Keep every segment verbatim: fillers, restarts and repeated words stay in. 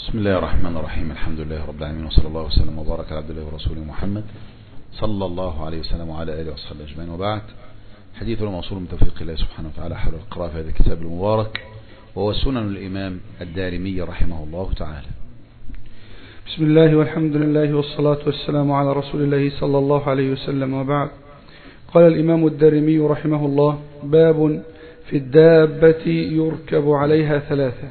بسم الله الرحمن الرحيم. الحمد لله رب العالمين، وصلى الله وسلم وبارك على عبد الله ورسوله محمد صلى الله عليه وسلم وعلى آله وصحبه أجمعين، وبعد. حديثنا موصول من توفيق الله سبحانه وتعالى حول القراءة في هذا الكتاب المبارك، وهو سنن الإمام الدارمي رحمه الله تعالى. بسم الله والحمد لله والصلاة والسلام على رسول الله صلى الله عليه وسلم، وبعد. قال الإمام الدارمي رحمه الله: باب في الدابة يركب عليها ثلاثة.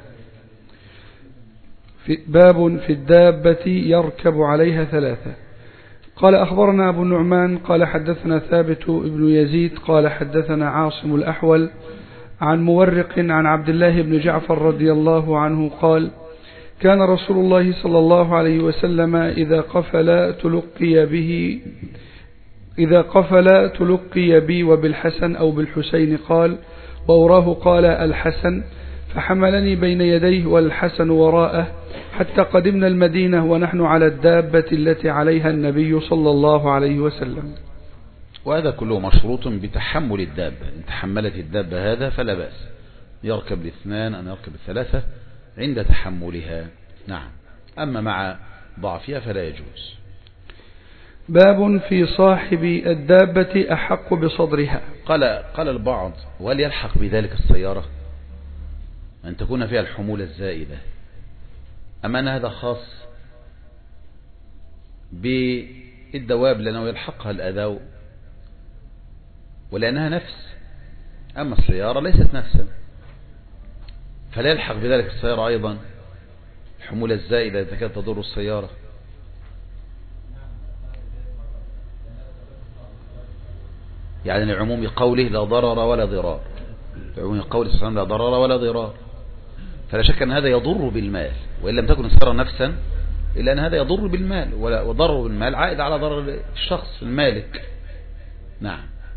في باب في الدابة يركب عليها ثلاثة. قال: أخبرنا أبو النعمان قال حدثنا ثابت بن يزيد قال حدثنا عاصم الأحول عن مورق عن عبد الله بن جعفر رضي الله عنه قال: كان رسول الله صلى الله عليه وسلم إذا قفل تلقي به إذا قفل تلقي بي وبالحسن أو بالحسين قال، وأراه قال الحسن، فحملني بين يديه والحسن وراءه حتى قدمنا المدينة ونحن على الدابة التي عليها النبي صلى الله عليه وسلم. وهذا كله مشروط بتحمل الدابة. إن تحملت الدابة هذا فلا بأس، يركب الاثنان أن يركب الثلاثة عند تحملها. نعم، أما مع ضعفها فلا يجوز. باب في صاحب الدابة أحق بصدرها. قال قال البعض: وهل يلحق بذلك السيارة أن تكون فيها الحمولة الزائدة؟ أما أن هذا خاص بالدواب لأنه يلحقها الأذى ولأنها نفس، أما السيارة ليست نفسا، فلا يلحق بذلك السيارة أيضا الحمولة الزائدة إذا كانت تضر السيارة. يعني لعموم قوله لا ضرر ولا ضرار، لعموم قوله صلى الله عليه وسلم لا ضرر ولا ضرار، فلا شك أن هذا يضر بالمال، وإن لم تكن السيارة نفسا إلا أن هذا يضر بالمال، وضرر بالمال عائد على ضرر الشخص المالك. نعم.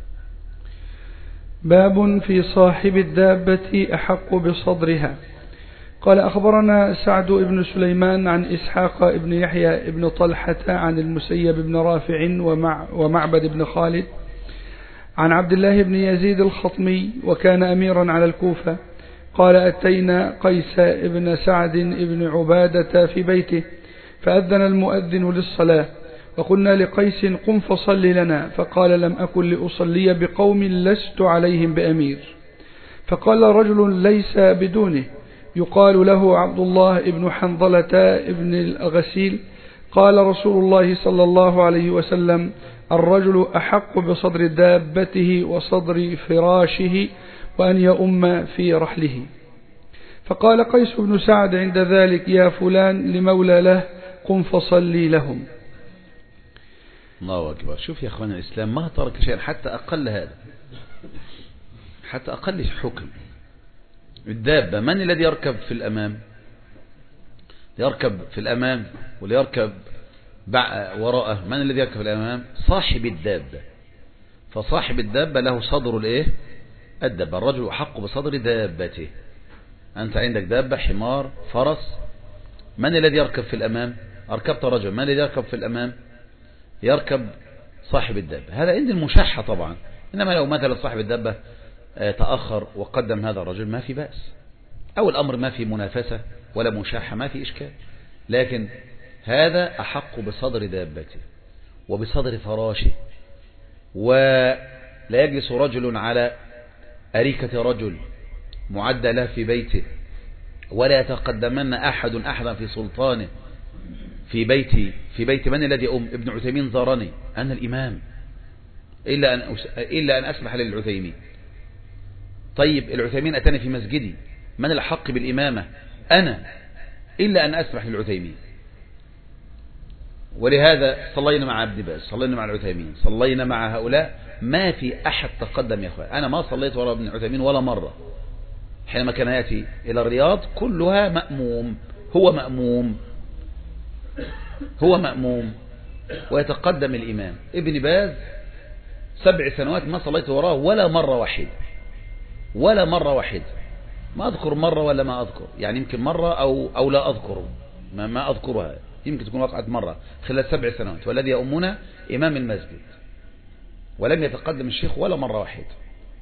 باب في صاحب الدابة أحق بصدرها. قال: أخبرنا سعد بن سليمان عن إسحاق بن يحيى بن طلحة عن المسيب بن رافع ومع ومعبد بن خالد عن عبد الله بن يزيد الخطمي، وكان أميرا على الكوفة، قال: أتينا قيس بن سعد بن عبادة في بيته، فأذن المؤذن للصلاة، وقلنا لقيس: قم فصل لنا، فقال: لم أكن لأصلي بقوم لست عليهم بأمير. فقال رجل ليس بدونه يقال له عبد الله بن حنظلة بن الغسيل: قال رسول الله صلى الله عليه وسلم: الرجل أحق بصدر دابته وصدر فراشه وأن يؤم في رحله. فقال قيس بن سعد عند ذلك: يا فلان لمولى له، قم فصلي لهم. الله أكبر. شوف يا أخوان، الإسلام ما ترك شيئا حتى أقل هذا، حتى أقل حكم. الدابة من الذي يركب في الأمام؟ يركب في الأمام وليركب وراءه. من الذي يركب في الأمام؟ صاحب الدابة. فصاحب الدابة له صدر الإيه؟ الدابة. الرجل أحق بصدر دابته. أنت عندك دابة، حمار، فرس، من الذي يركب في الأمام؟ أركبت رجل، من الذي يركب في الأمام؟ يركب صاحب الدابة. هذا عند المشاحة طبعا، إنما لو مثلا صاحب الدابة تأخر وقدم هذا الرجل ما في بأس، أو الأمر ما في منافسة ولا مشاحة ما في إشكال، لكن هذا أحق بصدر دابته وبصدر فراشه. ولا يجلس رجل على أريكة رجل معدى له في بيته، ولا يتقدمن أحد أحدا في سلطانه في بيتي في بيت من الذي أم. ابن عثيمين زارني أنا الإمام، إلا أن أس... إلا أن أسمح للعثيمين. طيب العثيمين أتاني في مسجدي، من الحق بالإمامة؟ أنا، إلا أن أسمح للعثيمين. ولهذا صلينا مع عبد باز، صلينا مع العثيمين، صلينا مع هؤلاء، ما في أحد تقدم يا أخوان. أنا ما صليت وراء ابن عثيمين ولا مرة. حينما كان يأتي إلى الرياض كلها مأموم، هو مأموم هو مأموم ويتقدم الإمام. ابن باز سبع سنوات ما صليت وراه ولا مرة واحدة، ولا مرة واحدة. ما أذكر مرة ولا ما أذكر، يعني يمكن مرة أو أو لا أذكر، ما ما أذكرها، يمكن تكون وقعت مرة خلال سبع سنوات. والذي يؤمنا إمام المسجد، ولم يتقدم الشيخ ولا مرة واحدة.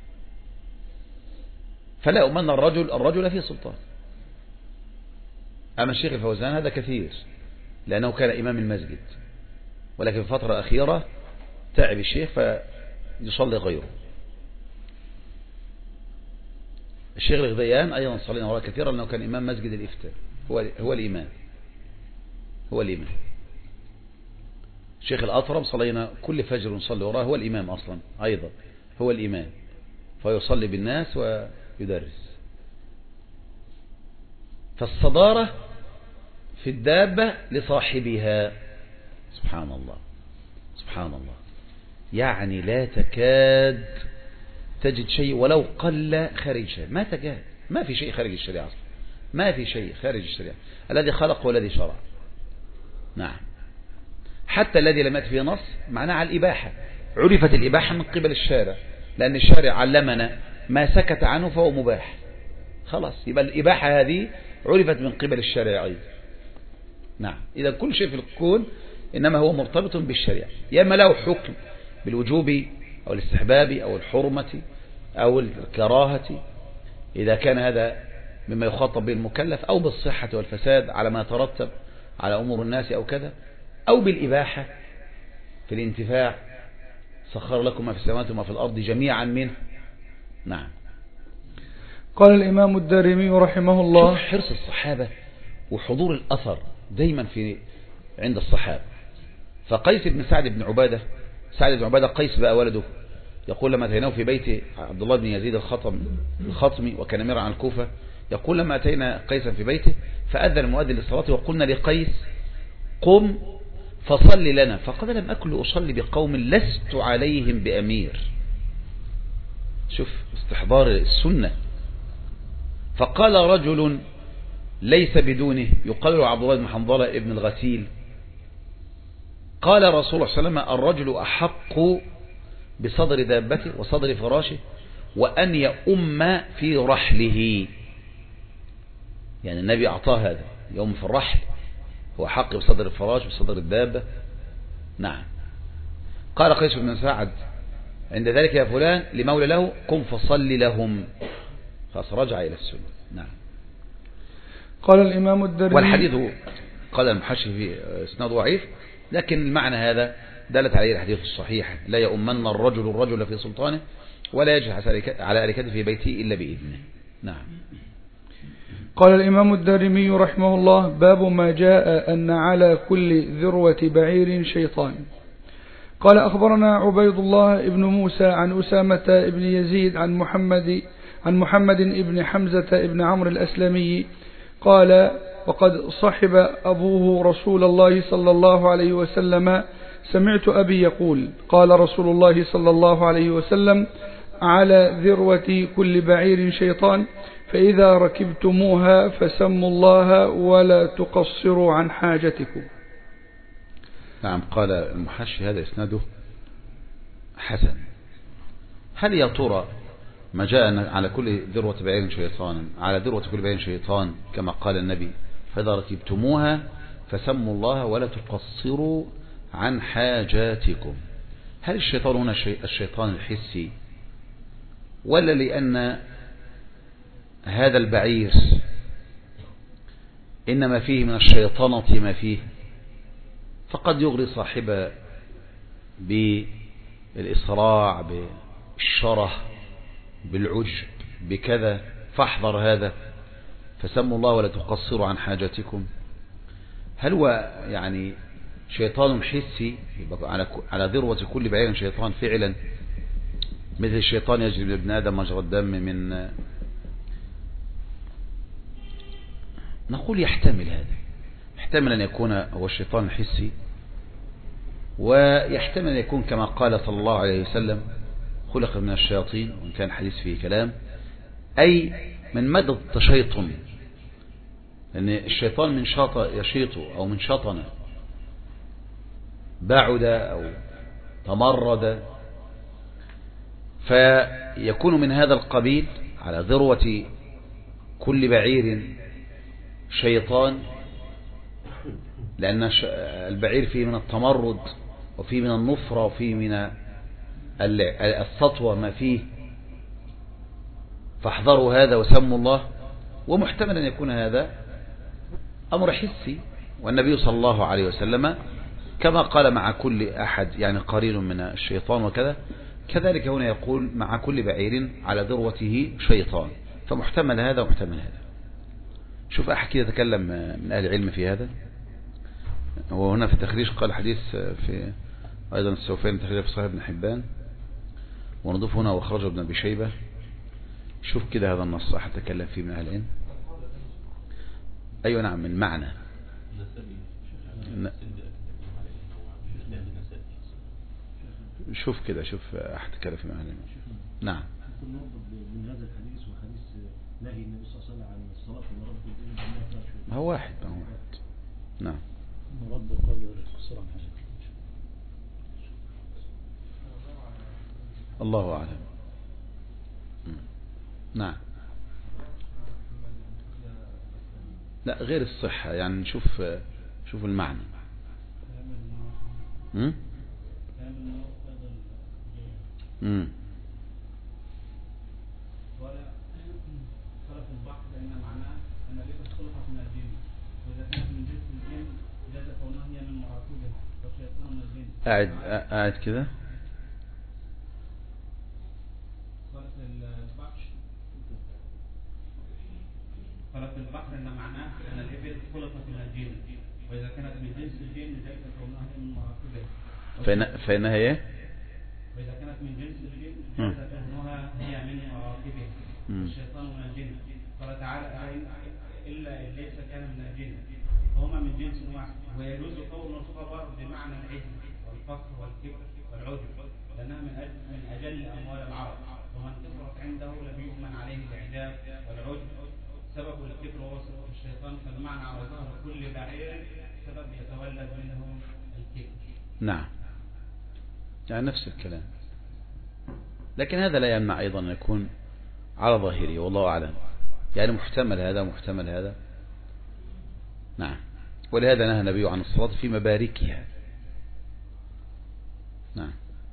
فلا أؤمن الرجل الرجل في سلطان. أما الشيخ الفوزان هذا كثير لأنه كان إمام المسجد، ولكن في فترة أخيرة تعب الشيخ فيصلي غيره. الشيخ الغذيان أيضا صلينا وراء كثيرا لأنه كان إمام مسجد الإفتاء، هو, هو الإمام هو الإمام الشيخ الأطرم صلينا كل فجر نصلي وراه، هو الإمام أصلا أيضا هو الإمام، فيصلي بالناس ويدرس. فالصدارة في الدابة لصاحبها. سبحان الله سبحان الله، يعني لا تكاد تجد شيء ولو قل خارج الشريعة، ما تكاد، ما في شيء خارج الشريعة أصلا، ما في شيء خارج الشريعة. الذي خلق والذي شرع. نعم، حتى الذي لم يأتي فيه نص معناه على الإباحة، عرفت الإباحة من قبل الشارع، لأن الشارع علمنا ما سكت عنه فهو مباح، خلاص يبقى الإباحة هذه عرفت من قبل الشارع أيضا. نعم، إذا كل شيء في الكون إنما هو مرتبط بالشريعة، يا إما له حكم بالوجوب أو الاستحباب أو الحرمة أو الكراهة إذا كان هذا مما يخاطب به المكلف، أو بالصحة والفساد على ما يترتب على أمور الناس أو كذا، أو بالإباحة في الانتفاع، سخر لكم ما في السماوات وما في الأرض جميعا منه. نعم. قال الإمام الدارمي رحمه الله: حرص الصحابة وحضور الأثر دايما في عند الصحابة. فقيس بن سعد بن عبادة، سعد بن عبادة قيس بقى ولده، يقول لما أتيناه في بيت عبد الله بن يزيد الخطم الخطمي وكان مرعى عن الكوفة، يقول لما أتينا قيسا في بيته فأذن المؤذن للصلاة وقلنا لقيس قم فصل لنا، فقال لم أكن أصلي بقوم لست عليهم بأمير. شوف استحضار السنة. فقال رجل ليس بدونه يقال له عبد الله بن حنظلة ابن الغسيل، قال رسول الله صلى الله عليه وسلم: الرجل أحق بصدر دابته وصدر فراشه وأن يؤم في رحله. يعني النبي أعطاه هذا يوم في الرحل، هو حق بصدر الفراش بصدر الدابة. نعم. قال قيس بن سعد عند ذلك: يا فلان لمولى له قم فصل لهم، فرجع إلى السنة. نعم. قال الإمام الدارمي، والحديث قال المحشي في اسناد ضعيف، لكن المعنى هذا دلت عليه الحديث الصحيح: لا يؤمن الرجل الرجل في سلطانه ولا يجلس على أريكته في بيته إلا بإذنه. نعم. قال الإمام الدارمي رحمه الله: باب ما جاء أن على كل ذروة بعير شيطان. قال أخبرنا عبيد الله بن موسى عن أسامة بن يزيد عن محمد عن محمد بن حمزة بن عمرو الأسلمي قال: وقد صحب أبوه رسول الله صلى الله عليه وسلم، سمعت أبي يقول: قال رسول الله صلى الله عليه وسلم: على ذروة كل بعير شيطان، فإذا ركبتموها فسموا الله ولا تقصروا عن حاجتكم. نعم. قال المحشي هذا إسناده حسن. هل يا ترى ما جاء على كل ذروة بعير شيطان، على ذروة كل بعير شيطان كما قال النبي: فإذا ركبتموها فسموا الله ولا تقصروا عن حاجاتكم، هل الشيطان هنا الشيطان الحسي، ولا لأن هذا البعير إنما فيه من الشيطانة ما فيه، فقد يغري صاحبه بالإسراع بالشره بالعجب بكذا، فاحذر هذا، فسموا الله ولا تقصروا عن حاجاتكم. هل هو يعني شيطان حسي على على ذروة كل بعير شيطان فعلا، مثل الشيطان يجري من ابن آدم مجرى الدم؟ من نقول يحتمل هذا، يحتمل أن يكون هو الشيطان الحسي، ويحتمل أن يكون كما قال صلى الله عليه وسلم: خلق من الشياطين، وإن كان حديث فيه كلام، أي من مدى التشيطن، لأن الشيطان من شاط يشيط أو من شطن، بعد أو تمرد، فيكون من هذا القبيل على ذروة كل بعير شيطان، لأن البعير فيه من التمرد وفيه من النفرة وفيه من السطوة ما فيه، فاحذروا هذا وسموا الله. ومحتمل أن يكون هذا أمر حسي، والنبي صلى الله عليه وسلم كما قال مع كل أحد يعني قرين من الشيطان وكذا، كذلك هنا يقول مع كل بعير على ذروته شيطان، فمحتمل هذا ومحتمل هذا. شوف أحد كده يتكلم من أهل العلم في هذا. وهنا في التخريج قال حديث في أيضا السوفين تخريج في صحيح ابن حبان، ونضيف هنا وخرج ابن أبي شيبة. شوف كده هذا النص أحد تكلم فيه من أهل العلم. أيوة نعم، من معنى شوف كده، شوف أحد تكلم فيه من أهل العلم. نعم. من هذا الحديث وحديث نهي النبي صلى الله عليه وسلم عن الصلاة في مرض الدين. هو واحد هو واحد. نعم. مرض قال الصلاة. الله أعلم. نعم. لا غير الصحة، يعني نشوف شوف المعنى. امم امم ولا خلف البحر لأن معناه أن لك الخلفة من الجن، وإذا كانت من جنس الجن جاز كونها هي من مراتبها والشيطان من الجن. قاعد قاعد كده. خلف البحر خلف البحر أن معناه أن الإبل خلفت من الجن، وإذا كانت من جنس الجن جاز كونها هي من مراتبها. فين فينها هي؟ وإذا كانت من جنس الجن جاز كونها هي من مراتبها والشيطان من الجن. قال تعالى إلا إبليس كان من الجن، فهما من جنس واحد. ويجوز كون الخبر بمعنى العجز والفقر والكبر والعجب، لأنها من أجل من أجل أموال العرب، ومن كثرت عنده لم يؤمن عليه الإعجاب والعجب سبب الكبر وهو سبب الشيطان. فالمعنى على ظهر كل بعير سبب يتولد منه الكبر. نعم، يعني نفس الكلام، لكن هذا لا يمنع أيضا أن يكون على ظاهره، والله أعلم. يعني محتمل هذا محتمل هذا. نعم. ولهذا نهى النبي عن الصلاة في مباركها. نعم.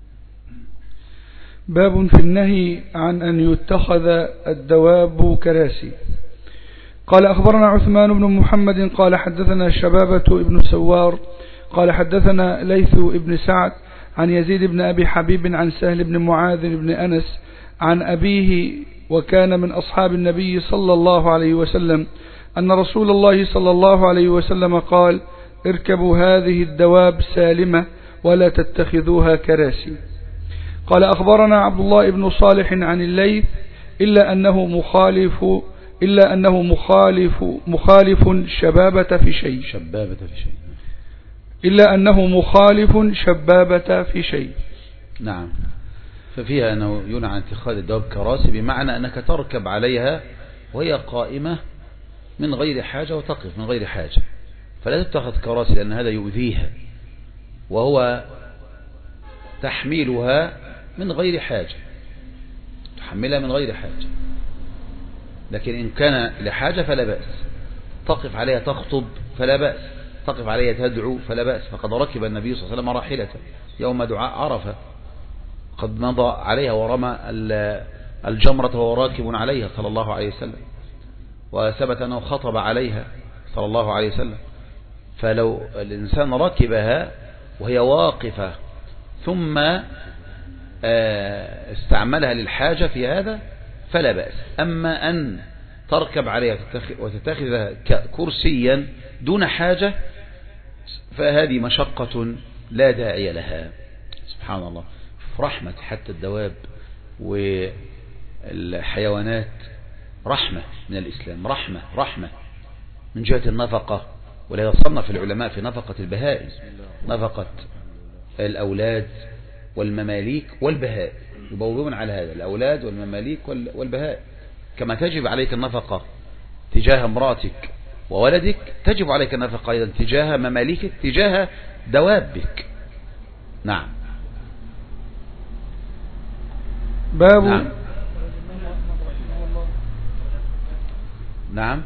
باب في النهي عن أن يتخذ الدواب كراسي. قال أخبرنا عثمان بن محمد قال حدثنا شبابة ابن سوار قال حدثنا ليث ابن سعد عن يزيد بن أبي حبيب عن سهل بن معاذ بن أنس عن أبيه وكان من أصحاب النبي صلى الله عليه وسلم أن رسول الله صلى الله عليه وسلم قال: اركبوا هذه الدواب سالمة ولا تتخذوها كراسي. قال أخبرنا عبد الله بن صالح عن الليث إلا أنه مخالف إلا أنه مخالف مخالف شبابة في شيء شبابة في شيء إلا أنه مخالف شبابة في شيء. نعم. ففيها أنه ينهى عن اتخاذ الدواب كراسي، بمعنى أنك تركب عليها وهي قائمة من غير حاجة وتقف من غير حاجة، فلا تتخذ كراسي لأن هذا يؤذيها، وهو تحميلها من غير حاجة، تحملها من غير حاجة. لكن إن كان لحاجة فلا بأس، تقف عليها تخطب فلا بأس، تقف عليها تدعو فلا بأس. فقد ركب النبي صلى الله عليه وسلم راحلته يوم دعاء عرفة، قد مضى عليها ورمى الجمرة وهو راكب عليها صلى الله عليه وسلم، وثبت أنه خطب عليها صلى الله عليه وسلم. فلو الإنسان ركبها وهي واقفة ثم استعملها للحاجة في هذا فلا بأس. أما أن تركب عليها وتتخذها كرسيا دون حاجة فهذه مشقة لا داعي لها. سبحان الله، رحمة حتى الدواب والحيوانات، رحمة من الإسلام، رحمة رحمة من جهة النفقة. ولذا صنف العلماء في نفقة البهائم نفقة الأولاد والمماليك والبهائم، يبوبون على هذا الأولاد والمماليك والبهائم. كما تجب عليك النفقة تجاه امرأتك وولدك، تجب عليك النفقة أيضا تجاه مماليكك، تجاه دوابك. نعم. باب نعم. نعم.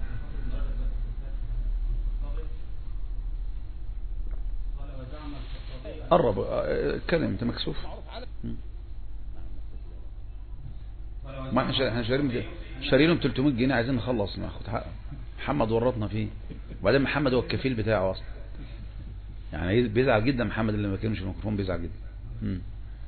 قرب كلمة انت مكسوف. ما احنا شارينهم شارينهم ثلاثمائة جنيه، عايزين نخلص ناخد حق محمد ورطنا فيه. وبعدين محمد هو الكفيل بتاعه اصلا، يعني بيزعل جدا محمد اللي ما كانش في الميكروفون، بيزعل جدا. امم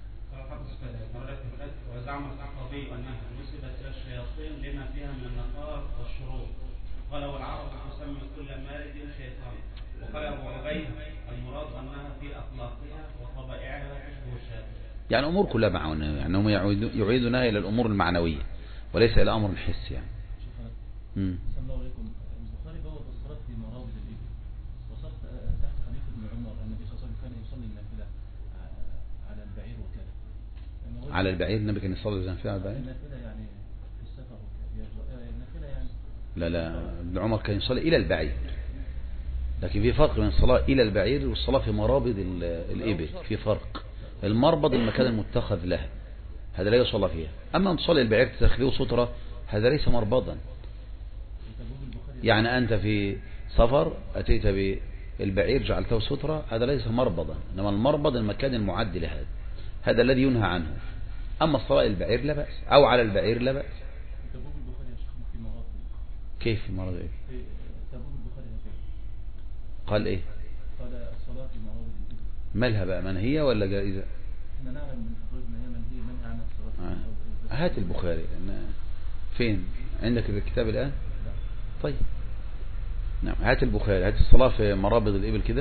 وزعم الصحابي انها نسبت الى الشياطين لما فيها من النقار والشرور، قال والعرب تسمي كل مارد شيطان. وقال ابو عبيد المراد انها في اخلاقها وطبائعها تشبه الشياطين، يعني امور كلها معنويه، يعني هم يعيدونها الى الامور المعنويه وليس الى امر حسي يعني. امم السلام عليكم. البخاري بواب الصلاه في مرابط الابل، وصلت تحت حديث ابن عمر ان النبي صلى الله عليه وسلم كان يصلي النافله على البعير وكذا. على البعير النبي كان يصلي النافله على البعير؟ النافله يعني في السفر وكذا، النافله يعني لا لا، ابن عمر كان يصلي الى البعير، لكن في فرق بين الصلاه الى البعير والصلاه في مرابض الابل، في فرق. المربض المكان المتخذ لها هذا لا يصلى فيها، اما ان تصلي البعير تتخذه ستره هذا ليس مربضا. يعني أنت في سفر أتيت بالبعير جعلته سترة هذا ليس مربضا، إنما المربض المكان المعد لهذا، هذا الذي ينهى عنه. أما الصلاة البعير لا بأس، أو على البعير لا بأس. كيف في مرض إيه؟ قال إيه؟ قال الصلاة في مرض مالها بقى، منهية ولا جائزة؟ احنا نعلم من خروج ما هي منهية منهي عنها الصلاة. آه. هات البخاري فين عندك الكتاب الآن؟ طيب نعم، هات البخاري، هات الصلاة في مرابض الإبل كده.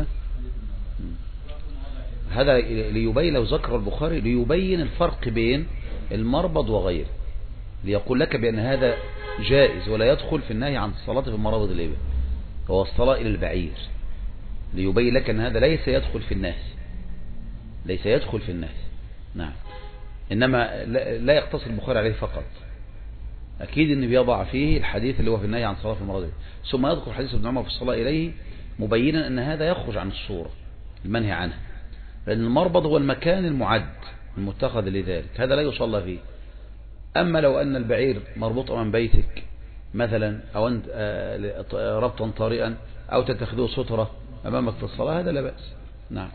هذا ليبين، لو ذكر البخاري ليبين الفرق بين المربض وغيره، ليقول لك بأن هذا جائز ولا يدخل في النهي عن الصلاة في مرابض الإبل، هو الصلاة إلى البعير، ليبين لك أن هذا ليس يدخل في النهي، ليس يدخل في النهي. نعم، إنما لا يقتصر البخاري عليه فقط، أكيد أن بيضع فيه الحديث اللي هو في النهي عن الصلاة في المرابض، ثم يذكر حديث ابن عمر في الصلاة إليه مبينا أن هذا يخرج عن الصورة المنهي عنها، لأن المربض هو المكان المعد المتخذ لذلك، هذا لا يصلى فيه. أما لو أن البعير مربوط من بيتك مثلا، أو أنت ربطا طارئا، أو تتخذه سترة أمامك في الصلاة، هذا لا بأس. نعم.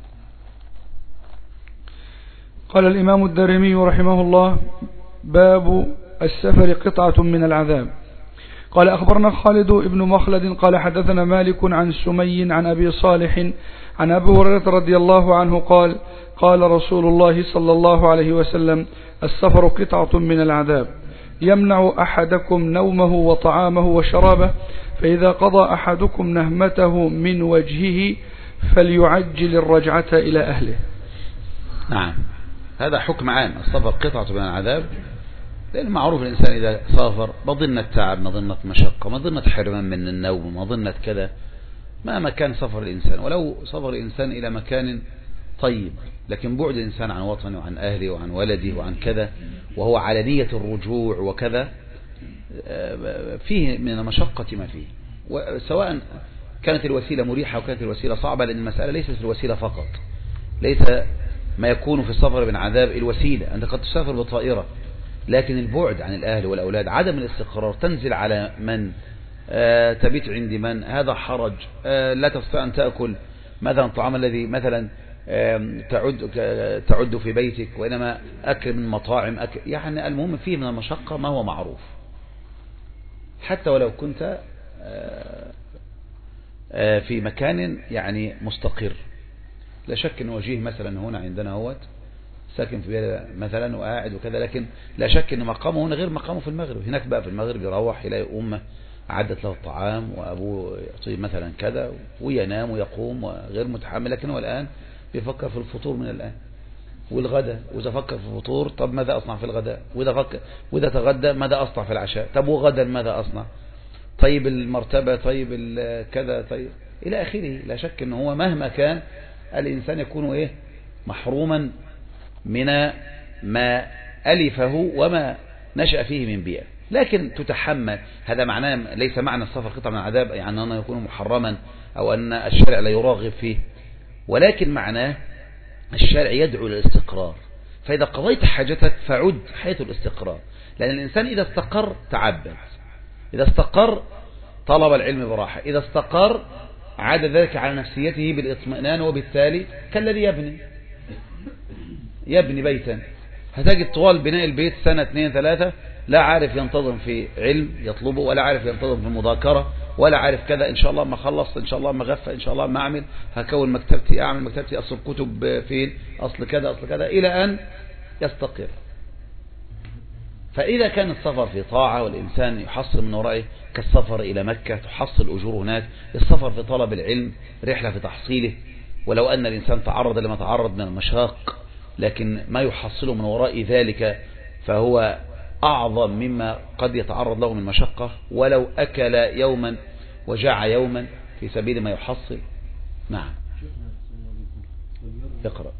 قال الإمام الدارمي رحمه الله: باب السفر قطعة من العذاب. قال أخبرنا خالد بن مخلد قال حدثنا مالك عن سمي عن أبي صالح عن أبي هريرة رضي الله عنه قال: قال رسول الله صلى الله عليه وسلم: السفر قطعة من العذاب، يمنع أحدكم نومه وطعامه وشرابه، فإذا قضى أحدكم نهمته من وجهه فليعجل الرجعة إلى أهله. نعم، هذا حكم عام، السفر قطعة من العذاب، لأن معروف الإنسان إذا سافر مظنة تعب، مظنة مشقة، مظنة حرمان من النوم، مظنة كذا، ما كان سفر الإنسان، ولو سفر الإنسان إلى مكان طيب، لكن بعد الإنسان عن وطنه وعن أهله وعن ولده وعن كذا، وهو على نية الرجوع وكذا، فيه من المشقة ما فيه، سواء كانت الوسيلة مريحة وكانت الوسيلة صعبة، لأن المسألة ليست الوسيلة فقط، ليس ما يكون في السفر من عذاب الوسيلة، أنت قد تسافر بطائرة، لكن البعد عن الأهل والأولاد، عدم الاستقرار، تنزل على من، آه تبيت عند من، هذا حرج، آه لا تستطيع أن تأكل مثلا الطعام الذي مثلا آه تعد تعد في بيتك، وإنما أكل من مطاعم أكل، يعني المهم فيه من المشقة ما هو معروف، حتى ولو كنت آه آه في مكان يعني مستقر. لا شك أن وجيه مثلا هنا عندنا هوت ساكن في بلد مثلا وقاعد وكذا، لكن لا شك ان مقامه هنا غير مقامه في المغرب. هناك بقى في المغرب يروح يلاقي امه عدت له الطعام وابوه يعطيه مثلا كذا وينام ويقوم وغير متحمل، لكن هو الان بيفكر في الفطور من الان والغداء، واذا فكر في الفطور طب ماذا اصنع في الغداء، واذا فكر واذا تغدى ماذا اصنع في العشاء، طب وغدا ماذا اصنع، طيب المرتبه، طيب كذا، طيب الى اخره. لا شك ان هو مهما كان الانسان يكون ايه محروما من ما ألفه وما نشأ فيه من بيئة، لكن تتحمل. هذا معناه ليس معنى السفر قطعة من العذاب يعني أنه يكون محرما أو أن الشارع لا يراغب فيه، ولكن معناه الشارع يدعو للاستقرار، فإذا قضيت حاجتك فعد حيث الاستقرار، لأن الإنسان إذا استقر تعبد، إذا استقر طلب العلم براحة، إذا استقر عاد ذلك على نفسيته بالاطمئنان، وبالتالي كالذي يبني يبني بيتا، هتجد طوال بناء البيت سنة اثنين ثلاثة لا عارف ينتظم في علم يطلبه، ولا عارف ينتظم في المذاكرة، ولا عارف كذا، إن شاء الله ما خلص، إن شاء الله ما غفى، إن شاء الله ما أعمل، هكون مكتبتي، أعمل مكتبتي، أصل الكتب فين، أصل كذا أصل كذا، إلى أن يستقر. فإذا كان السفر في طاعة والإنسان يحصل من ورائه كالسفر إلى مكة تحصل أجور هناك، السفر في طلب العلم رحلة في تحصيله، ولو أن الإنسان تعرض لما تعرض من المشاق لكن ما يحصله من وراء ذلك فهو أعظم مما قد يتعرض له من مشقة، ولو أكل يوما وجاع يوما في سبيل ما يحصل. نعم. اقرأ.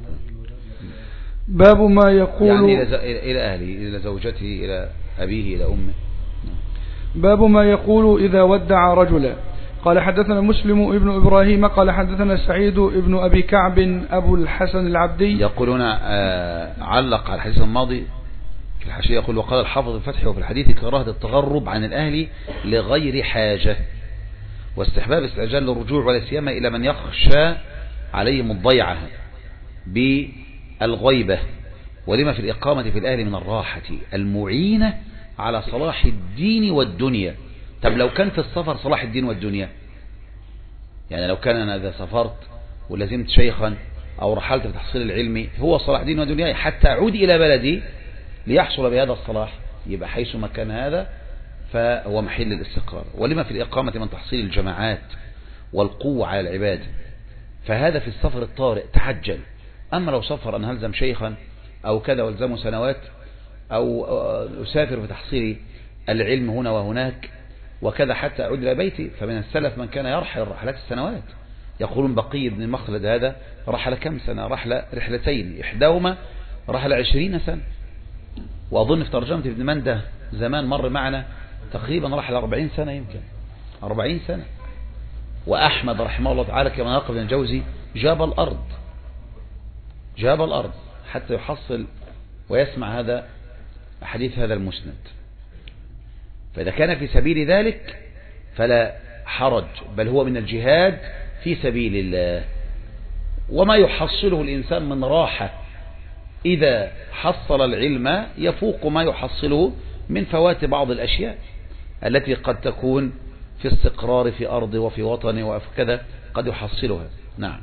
باب ما يقول يعني إلى أهله، إلى زوجته، إلى أبيه، إلى أمه. باب ما يقول إذا ودع رجلا. قال حدثنا مسلم ابن إبراهيم قال حدثنا سعيد ابن أبي كعب أبو الحسن العبدي. يقولون آه علق على الحديث الماضي في الحاشية، يقول وقال الحافظ الفتح وفي الحديث كراهة التغرب عن الأهل لغير حاجة، واستحباب استعجال الرجوع ولا سيما إلى من يخشى عليهم الضيعة بالغيبة، ولما في الإقامة في الأهل من الراحة المعينة على صلاح الدين والدنيا. طب لو كان في السفر صلاح الدين والدنيا، يعني لو كان أنا إذا سافرت ولزمت شيخا أو رحلت في تحصيل العلمي هو صلاح دين ودنيا حتى أعود إلى بلدي ليحصل بهذا الصلاح، يبقى حيث مكان هذا فهو محل الاستقرار. ولما في الإقامة من تحصيل الجماعات والقوة على العباد، فهذا في السفر الطارئ تعجل. أما لو سفر أن هلزم شيخا أو كذا والزمه سنوات، أو أسافر في تحصيل العلم هنا وهناك وكذا حتى أعود إلى بيتي، فمن السلف من كان يرحل الرحلات السنوات. يقولون بقي بن مخلد هذا رحل كم سنة؟ رحل رحلتين، إحداهما رحل عشرين سنة، وأظن في ترجمة ابن منده زمان مر معنا تقريبا رحل أربعين سنة، يمكن أربعين سنة. وأحمد رحمه الله تعالى كما نقل ابن الجوزي جاب الأرض جاب الأرض حتى يحصل ويسمع هذا حديث هذا المسند. فإذا كان في سبيل ذلك فلا حرج، بل هو من الجهاد في سبيل الله. وما يحصله الإنسان من راحة إذا حصل العلم يفوق ما يحصله من فوات بعض الأشياء التي قد تكون في استقرار في أرضه وفي وطنه وكذا قد يحصلها. نعم.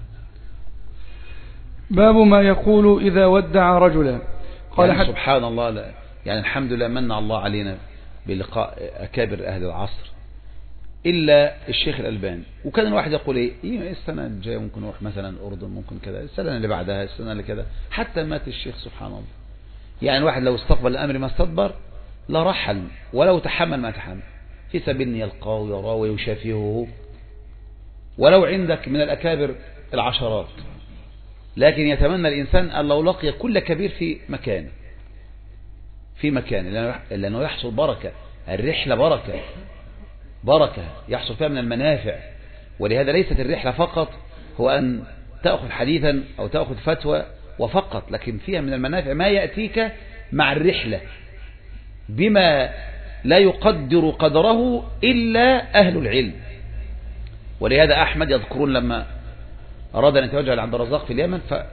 باب ما يقول إذا ودع رجلا. قال يعني حد... سبحان الله، لا يعني الحمد لله من الله علينا بلقاء أكابر أهل العصر إلا الشيخ الألباني. وكان الواحد يقول إيه السنة الجاية ممكن نروح مثلا الأردن، ممكن كذا، السنة اللي بعدها، السنة اللي كذا، حتى مات الشيخ سبحان الله. يعني الواحد لو استقبل الأمر ما استدبر لا رحل ولو تحمل ما تحمل في سبيل يلقاه ويراه ويشافهه، ولو عندك من الأكابر العشرات. لكن يتمنى الإنسان أن لو لقي كل كبير في مكان في مكان لأنه يحصل بركة. الرحلة بركة بركة يحصل فيها من المنافع. ولهذا ليست الرحلة فقط هو أن تأخذ حديثا أو تأخذ فتوى وفقط، لكن فيها من المنافع ما يأتيك مع الرحلة بما لا يقدر قدره إلا أهل العلم. ولهذا أحمد يذكرون لما أراد أن يتوجه لعبد الرزاق في اليمن ف...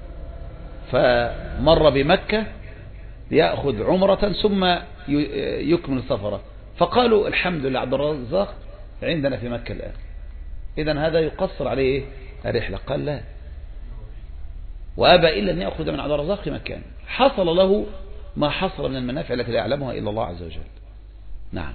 فمر بمكة ليأخذ عمرة ثم يكمل سفره، فقالوا الحمد لله عبد الرزاق عندنا في مكة الآن، إذن هذا يقصر عليه الرحلة. قال لا، وأبى إلا أن يأخذ من عبد الرزاق في مكان حصل له ما حصل من المنافع التي لا يعلمها إلا الله عز وجل. نعم.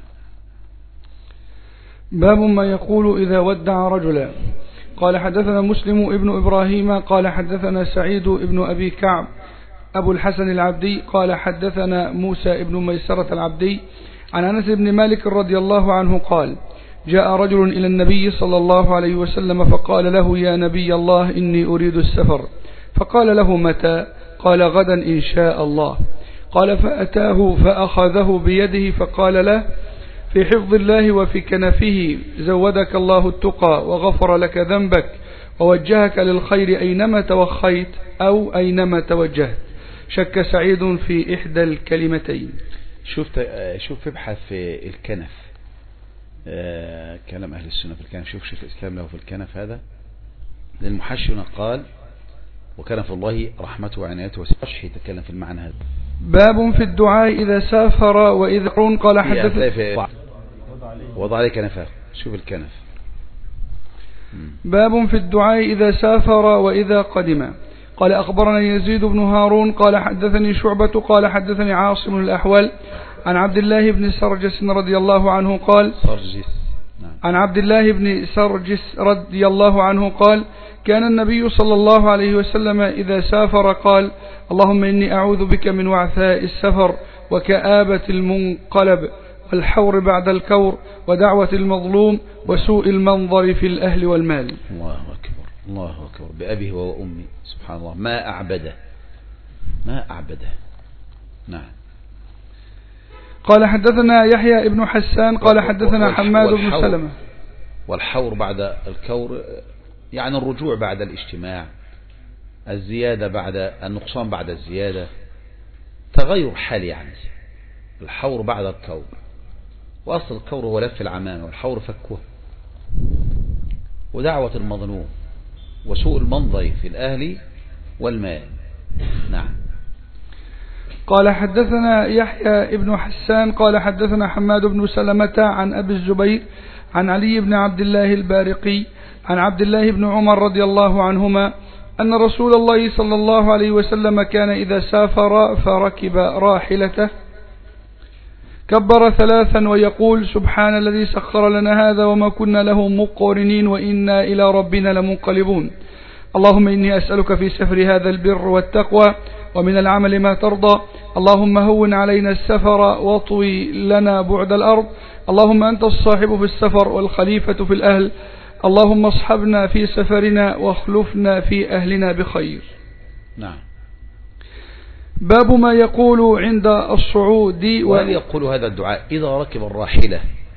باب ما يقول إذا ودع رجلا. قال حدثنا مسلم ابن إبراهيم قال حدثنا سعيد ابن أبي كعب أبو الحسن العبدي قال حدثنا موسى ابن ميسرة العبدي عن أنس بن مالك رضي الله عنه قال جاء رجل إلى النبي صلى الله عليه وسلم فقال له يا نبي الله إني أريد السفر. فقال له متى؟ قال غدا إن شاء الله. قال فأتاه فأخذه بيده فقال له في حفظ الله وفي كنفه زودك الله التقى وغفر لك ذنبك ووجهك للخير أينما توخيت أو أينما توجهت. شك سعيد في إحدى الكلمتين. شوف شوف ابحث في الكنف، آه كلام أهل السنة في الكنف. شوف شيخ الإسلام له في الكنف هذا للمحشن قال وكنف الله رحمته وعنايته وسعشه، يتكلم في المعنى هذا. باب في الدعاء إذا سافر وإذا قال حدث وضع عليه كنفه شوف الكنف. باب في الدعاء إذا سافر وإذا قدم. قال أخبرنا يزيد بن هارون قال حدثني شعبة قال حدثني عاصم الأحول عن عبد الله بن سرجس رضي الله عنه قال سرجس نعم. عن عبد الله بن سرجس رضي الله عنه قال كان النبي صلى الله عليه وسلم إذا سافر قال اللهم إني أعوذ بك من وعثاء السفر وكآبة المنقلب والحور بعد الكور ودعوة المظلوم وسوء المنظر في الأهل والمال. الله أكبر الله أكبر بأبيه وأمي سبحان الله ما أعبده ما أعبده. نعم. قال حدثنا يحيى ابن حسان قال حدثنا حماد بن سلمة. والحور بعد الكور يعني الرجوع بعد الاجتماع، الزيادة بعد النقصان بعد الزيادة، تغير حال يعني. الحور بعد الكور، وأصل الكور هو لف العمامة والحور فكه، ودعوة المظلوم وسوء المنظر في الأهل والمال. نعم. قال حدثنا يحيى ابن حسان قال حدثنا حماد بن سلمة عن أبي الزبير عن علي بن عبد الله البارقي عن عبد الله بن عمر رضي الله عنهما أن رسول الله صلى الله عليه وسلم كان إذا سافر فركب راحلته كبر ثلاثا ويقول سبحان الذي سخر لنا هذا وما كنا له مقرنين وإنا إلى ربنا لمنقلبون. اللهم إني أسألك في سفر هذا البر والتقوى ومن العمل ما ترضى. اللهم هون علينا السفر واطوي لنا بعد الأرض. اللهم أنت الصاحب في السفر والخليفة في الأهل. اللهم اصحبنا في سفرنا واخلفنا في أهلنا بخير. نعم. باب ما يقول عند الصعود. وهل يقول هذا الدعاء إذا ركب الراحلة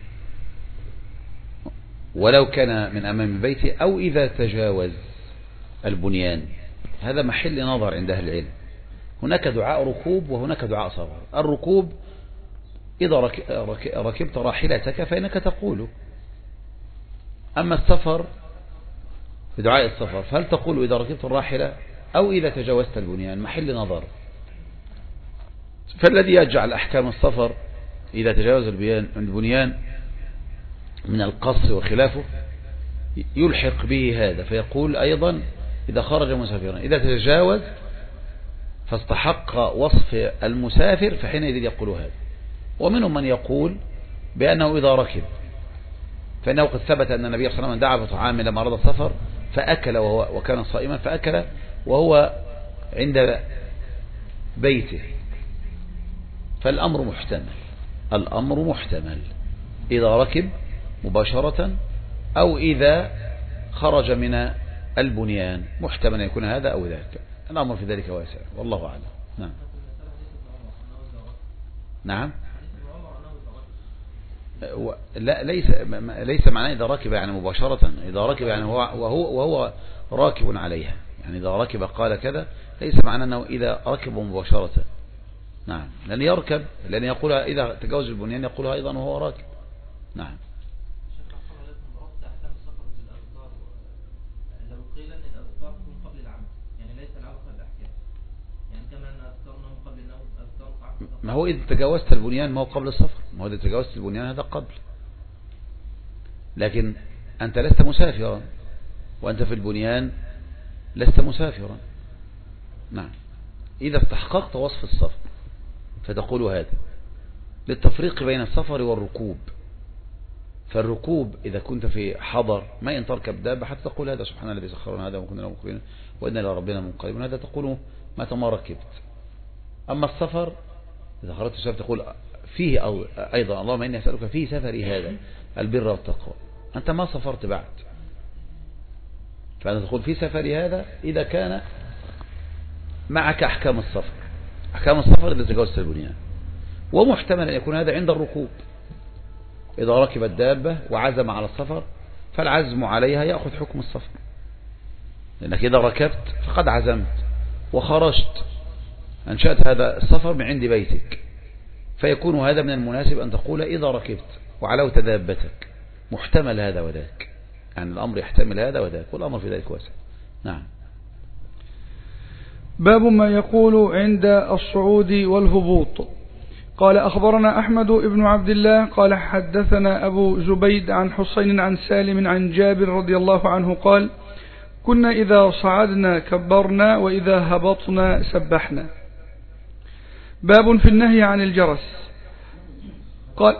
ولو كان من أمام بيته أو إذا تجاوز البنيان؟ هذا محل نظر عند أهل العلم. هناك دعاء ركوب وهناك دعاء سفر. الركوب إذا ركبت راحلتك فإنك تقول. أما السفر بدعاء السفر فهل تقول إذا ركبت الراحلة أو إذا تجاوزت البنيان؟ محل نظر. فالذي يجعل أحكام السفر إذا تجاوز البنيان من القصر وخلافه يلحق به هذا، فيقول أيضا إذا خرج مسافرا إذا تجاوز فاستحق وصف المسافر فحينئذ يقول هذا. ومنهم من يقول بأنه إذا ركب، فإنه قد ثبت أن النبي صلى الله عليه وسلم دعا بطعام لما أراد السفر فأكل وهو وكان صائما فأكل وهو عند بيته. فالأمر محتمل، الأمر محتمل إذا ركب مباشرة أو إذا خرج من البنيان، محتمل أن يكون هذا أو ذاك. الأمر في ذلك واسع والله أعلم. نعم. نعم. لا ليس ليس معناه إذا ركب يعني مباشرة، إذا ركب يعني هو وهو وهو راكب عليها، يعني إذا ركب قال كذا، ليس معناه أنه إذا ركب مباشرة. نعم. لأن يركب، لأن يقول إذا تجاوز البنيان يقولها أيضا وهو راكب. نعم. لو قيل أن الأذكار تكون قبل العمل، يعني ليس العمل قبل الأحكام، يعني كما أن أذكار النوم قبل النوم أذكار العمل. ما هو إذا تجاوزت البنيان ما هو قبل السفر، ما هو إذا تجاوزت البنيان هذا قبل، لكن أنت لست مسافرا وأنت في البنيان لست مسافرا. نعم. إذا استحققت وصف السفر فتقول هذا للتفريق بين السفر والركوب. فالركوب إذا كنت في حضر ما إن تركب دابة حتى تقول هذا سبحان الذي سخرنا هذا وكنا له مقرنين وإنا إلى ربنا منقلبون، هذا تقوله متى ما ركبت. أما السفر إذا خرجت السفر تقول فيه أو أيضا اللهم إني أسألك في سفري هذا البر والتقوى. أنت ما سافرت بعد، فأنت تقول في سفري هذا إذا كان معك أحكام السفر. أحكام السفر إذا تجاوزت البنيان، ومحتمل أن يكون هذا عند الركوب. إذا ركب الدابة وعزم على السفر فالعزم عليها يأخذ حكم السفر، لأنك إذا ركبت فقد عزمت وخرجت أنشأت هذا السفر من عند بيتك، فيكون هذا من المناسب أن تقول إذا ركبت وعلوت دابتك. محتمل هذا وذاك، يعني الأمر يحتمل هذا وذاك، والأمر في ذلك واسع. نعم. باب ما يقول عند الصعود والهبوط. قال أخبرنا أحمد بن عبد الله قال حدثنا أبو زبيد عن حسين عن سالم عن جابر رضي الله عنه قال كنا إذا صعدنا كبرنا وإذا هبطنا سبحنا. باب في النهي عن الجرس. قال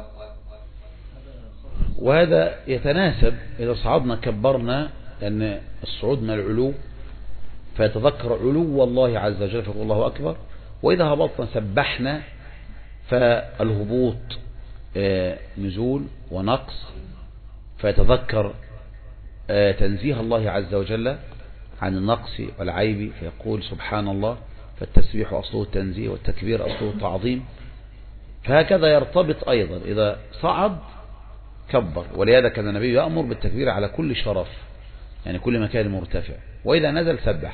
وهذا يتناسب إذا صعدنا كبرنا، لأن الصعود من العلو فيتذكر علو الله عز وجل فيقول الله أكبر، وإذا هبطنا سبحنا فالهبوط نزول ونقص فيتذكر تنزيه الله عز وجل عن النقص والعيب فيقول سبحان الله، فالتسبيح أصله التنزيه والتكبير أصله التعظيم. فهكذا يرتبط أيضا إذا صعد كبر، ولهذا كان النبي يأمر بالتكبير على كل شرف، يعني كل مكان مرتفع، وإذا نزل سبح.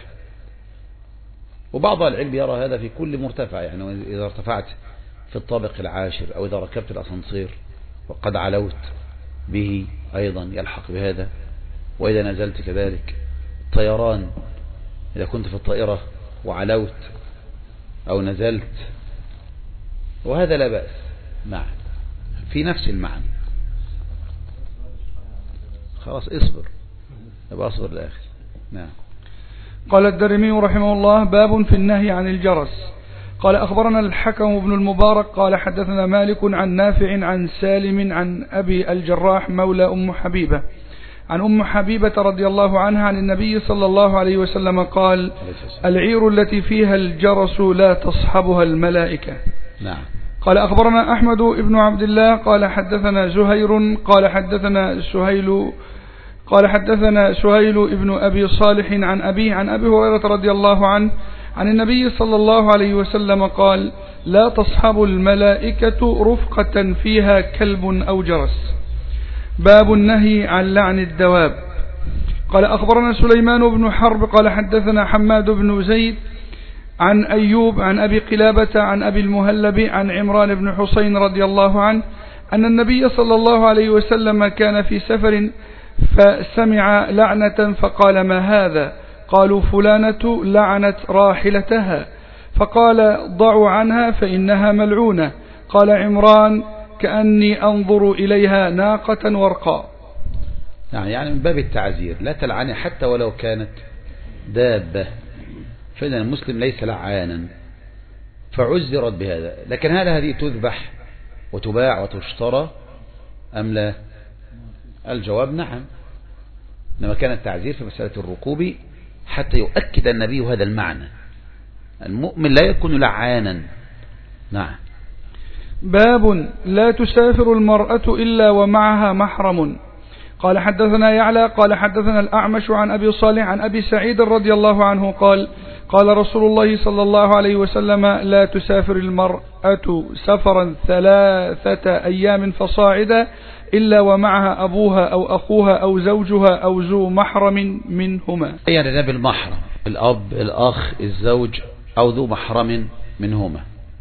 وبعض العلم يرى هذا في كل مرتفع، يعني إذا ارتفعت في الطابق العاشر أو إذا ركبت الأسانسير وقد علوت به أيضا يلحق بهذا، وإذا نزلت كذلك. الطيران إذا كنت في الطائرة وعلوت أو نزلت، وهذا لا بأس معه في نفس المعنى. خلاص اصبر، يبقى اصبر لآخر. نعم. قال الدرمي رحمه الله باب في النهي عن الجرس. قال أخبرنا الحكم بن المبارك قال حدثنا مالك عن نافع عن سالم عن أبي الجراح مولى أم حبيبة عن أم حبيبة رضي الله عنها عن النبي صلى الله عليه وسلم قال العير التي فيها الجرس لا تصحبها الملائكة. نعم. قال أخبرنا أحمد بن عبد الله قال حدثنا زهير قال حدثنا سهيل قال حدثنا سهيل ابن أبي صالح عن أبي عن أبي هريرة رضي الله عنه عن النبي صلى الله عليه وسلم قال لا تصحب الملائكة رفقة فيها كلب أو جرس. باب النهي عن لعن الدواب. قال أخبرنا سليمان بن حرب قال حدثنا حماد بن زيد عن أيوب عن أبي قلابة عن أبي المهلب عن عمران بن حسين رضي الله عنه أن النبي صلى الله عليه وسلم كان في سفر فسمع لعنة فقال ما هذا؟ قالوا فلانة لعنت راحلتها، فقال ضعوا عنها فإنها ملعونة. قال عمران كأني أنظر إليها ناقة ورقاء. يعني من باب التعزير، لا تلعني حتى ولو كانت دابة، فإن المسلم ليس لعانا فعزرت بهذا. لكن هل هذه تذبح وتباع وتشترى أم لا؟ الجواب نعم، إنما كان التعزير في مسألة الركوب حتى يؤكد النبي هذا المعنى، المؤمن لا يكون لعانا. نعم. باب لا تسافر المرأة إلا ومعها محرم. قال حدثنا يعلى قال حدثنا الأعمش عن أبي صالح عن أبي سعيد رضي الله عنه قال قال رسول الله صلى الله عليه وسلم لا تسافر المرأة سفرا ثلاثة أيام فصاعدا إلا ومعها أبوها أو أخوها أو زوجها أو ذو محرم منهما. يعني ده بالمحرم، الأب الأخ الزوج أو ذو محرم منهما.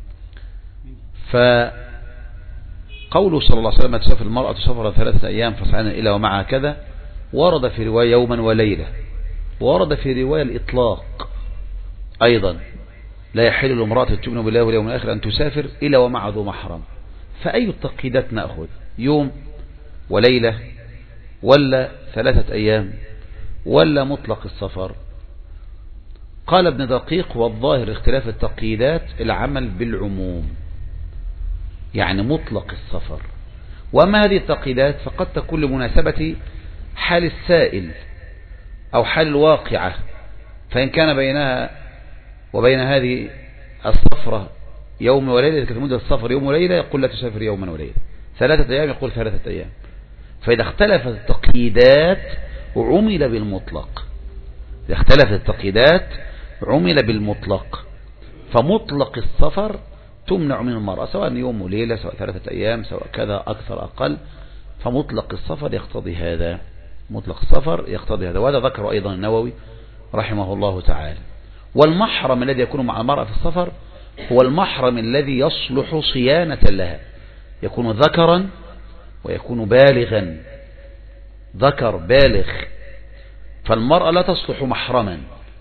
فقوله صلى الله عليه وسلم تسافر المرأة سفرا ثلاثة أيام فصاعدا إلا ومعها كذا، ورد في رواية يوما وليلة، ورد في رواية الإطلاق أيضا لا يحل لامرأة تؤمن بالله واليوم الآخر أن تسافر إلا ومع ذو محرم. فأي التقييدات نأخذ؟ يوم وليلة ولا ثلاثة أيام ولا مطلق السفر؟ قال ابن دقيق والظاهر اختلاف التقييدات العمل بالعموم، يعني مطلق السفر. وما هذه التقييدات فقد تكون لمناسبة حال السائل أو حال الواقعة، فإن كان بينها وبين هذه السفرة يوم وليلة، إذا كانت مدة السفر يوم وليلة يقول لا تسافر يوما وليلة، ثلاثة أيام يقول ثلاثة أيام. فإذا اختلفت التقييدات عمل بالمطلق، إذا اختلفت التقييدات عمل بالمطلق. فمطلق السفر تمنع من المرأة سواء يوم وليلة سواء ثلاثة أيام سواء كذا أكثر أقل، فمطلق السفر يقتضي هذا، مطلق السفر يقتضي هذا. وهذا ذكر أيضا النووي رحمه الله تعالى. والمحرم الذي يكون مع المرأة في السفر هو المحرم الذي يصلح صيانة لها، يكون ذكرا ويكون بالغا، ذكر بالغ. فالمرأة لا تصلح محرما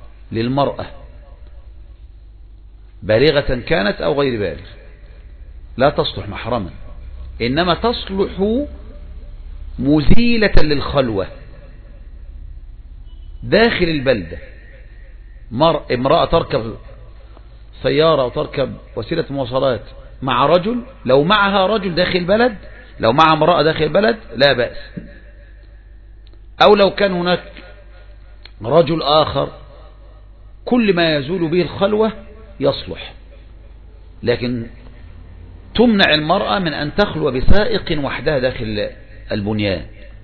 للمرأة بالغة كانت أو غير بالغ، لا تصلح محرما، إنما تصلح مزيلة للخلوة داخل البلدة. مر... امرأة تركب سيارة وتركب وسيلة مواصلات مع رجل، لو معها رجل داخل البلد، لو معها امرأة داخل البلد لا بأس. أو لو كان هناك رجل آخر كل ما يزول به الخلوة يصلح، لكن تمنع المرأة من أن تخلو بسائق وحدها داخل البنيان،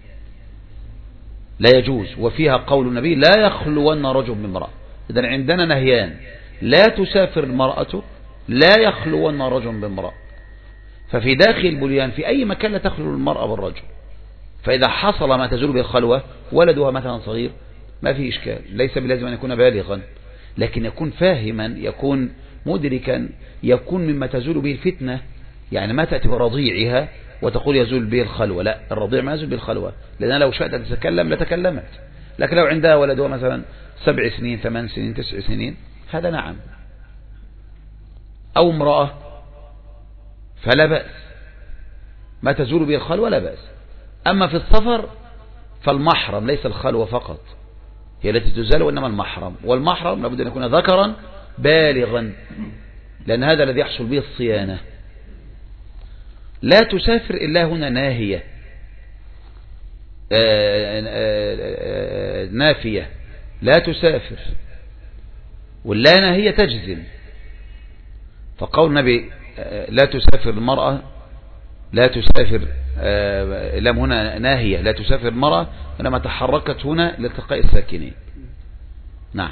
لا يجوز. وفيها قول النبي لا يخلون رجل بامرأة. إذن عندنا نهيان: لا تسافر المرأة، لا يخلون رجل بامرأة. ففي داخل البنيان في أي مكان لا تخلو المرأة بالرجل. فإذا حصل ما تزول به الخلوة، ولدها مثلا صغير، ما في إشكال، ليس بلازم أن يكون بالغا، لكن يكون فاهما، يكون مدركا، يكون مما تزول به الفتنة. يعني ما تأتي برضيعها وتقول يزول به الخلوة، لا، الرضيع ما يزول به الخلوة، لأنها لو شاءت تتكلم لتكلمت. لكن لو عندها ولدها مثلا سبع سنين ثمان سنين تسع سنين، هذا نعم. أو امرأة فلا بأس، ما تزول به الخلوة لا بأس. أما في السفر فالمحرم، ليس الخلوة فقط هي التي تزال، وإنما المحرم. والمحرم لابد أن يكون ذكرا بالغا، لأن هذا الذي يحصل به الصيانة. لا تسافر إلا هنا ناهية نافية، لا تسافر، واللا ناهية تجزم. فقول النبي لا تسافر المرأة، لا تسافر لم هنا ناهية، لا تسافر المرأة لما تحركت هنا لالتقاء الساكنين. نعم.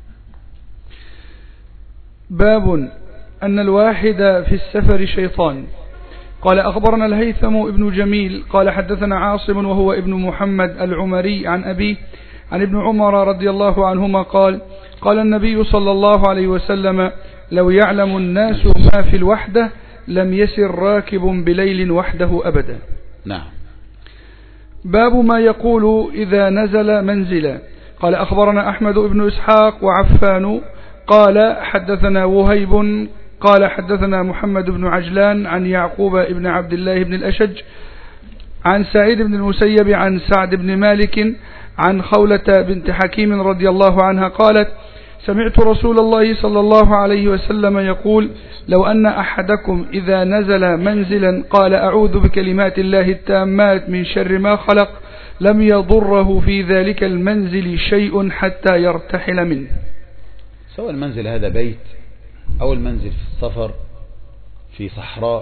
باب أن الواحد في السفر شيطان. قال أخبرنا الهيثم ابن جميل قال حدثنا عاصم وهو ابن محمد العمري عن أبيه عن ابن عمر رضي الله عنهما قال قال النبي صلى الله عليه وسلم لو يعلم الناس ما في الوحدة لم يسر راكب بليل وحده أبدا. نعم. باب ما يقول إذا نزل منزلا. قال أخبرنا أحمد بن إسحاق وعفان قال حدثنا وهيب قال حدثنا محمد بن عجلان عن يعقوب بن عبد الله بن الأشج عن سعيد بن المسيب عن سعد بن مالك عن خولة بنت حكيم رضي الله عنها قالت سمعت رسول الله صلى الله عليه وسلم يقول لو أن أحدكم إذا نزل منزلا قال أعوذ بكلمات الله التامات من شر ما خلق لم يضره في ذلك المنزل شيء حتى يرتحل منه. سواء المنزل هذا بيت أو المنزل في السفر في صحراء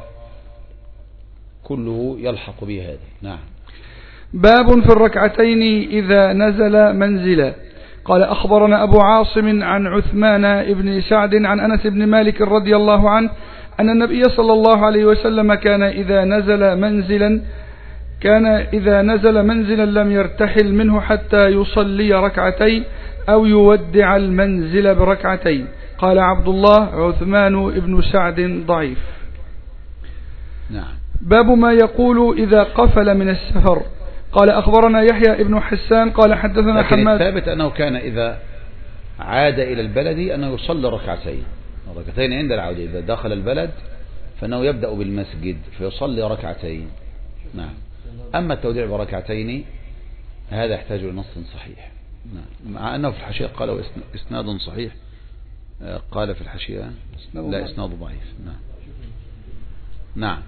كله يلحق به هذا. نعم. باب في الركعتين إذا نزل منزلا. قال أخبرنا أبو عاصم عن عثمان بن سعد عن أنس بن مالك رضي الله عنه أن النبي صلى الله عليه وسلم كان إذا نزل منزلا كان إذا نزل منزلا لم يرتحل منه حتى يصلي ركعتين أو يودع المنزل بركعتين. قال عبد الله عثمان بن سعد ضعيف. نعم. باب ما يقول إذا قفل من السفر. قال أخبرنا يحيى ابن حسان قال حدثنا حماد. الثابت أنه كان إذا عاد إلى البلد أنه يصلي ركعتين ركعتين عند العودة. إذا دخل البلد فإنه يبدأ بالمسجد فيصلي ركعتين. نعم. أما التوديع بركعتين هذا يحتاج لنص صحيح. نعم. مع أنه في الحاشية قال إسناد صحيح، قال في الحاشية لا إسناد ضعيف. نعم. نعم.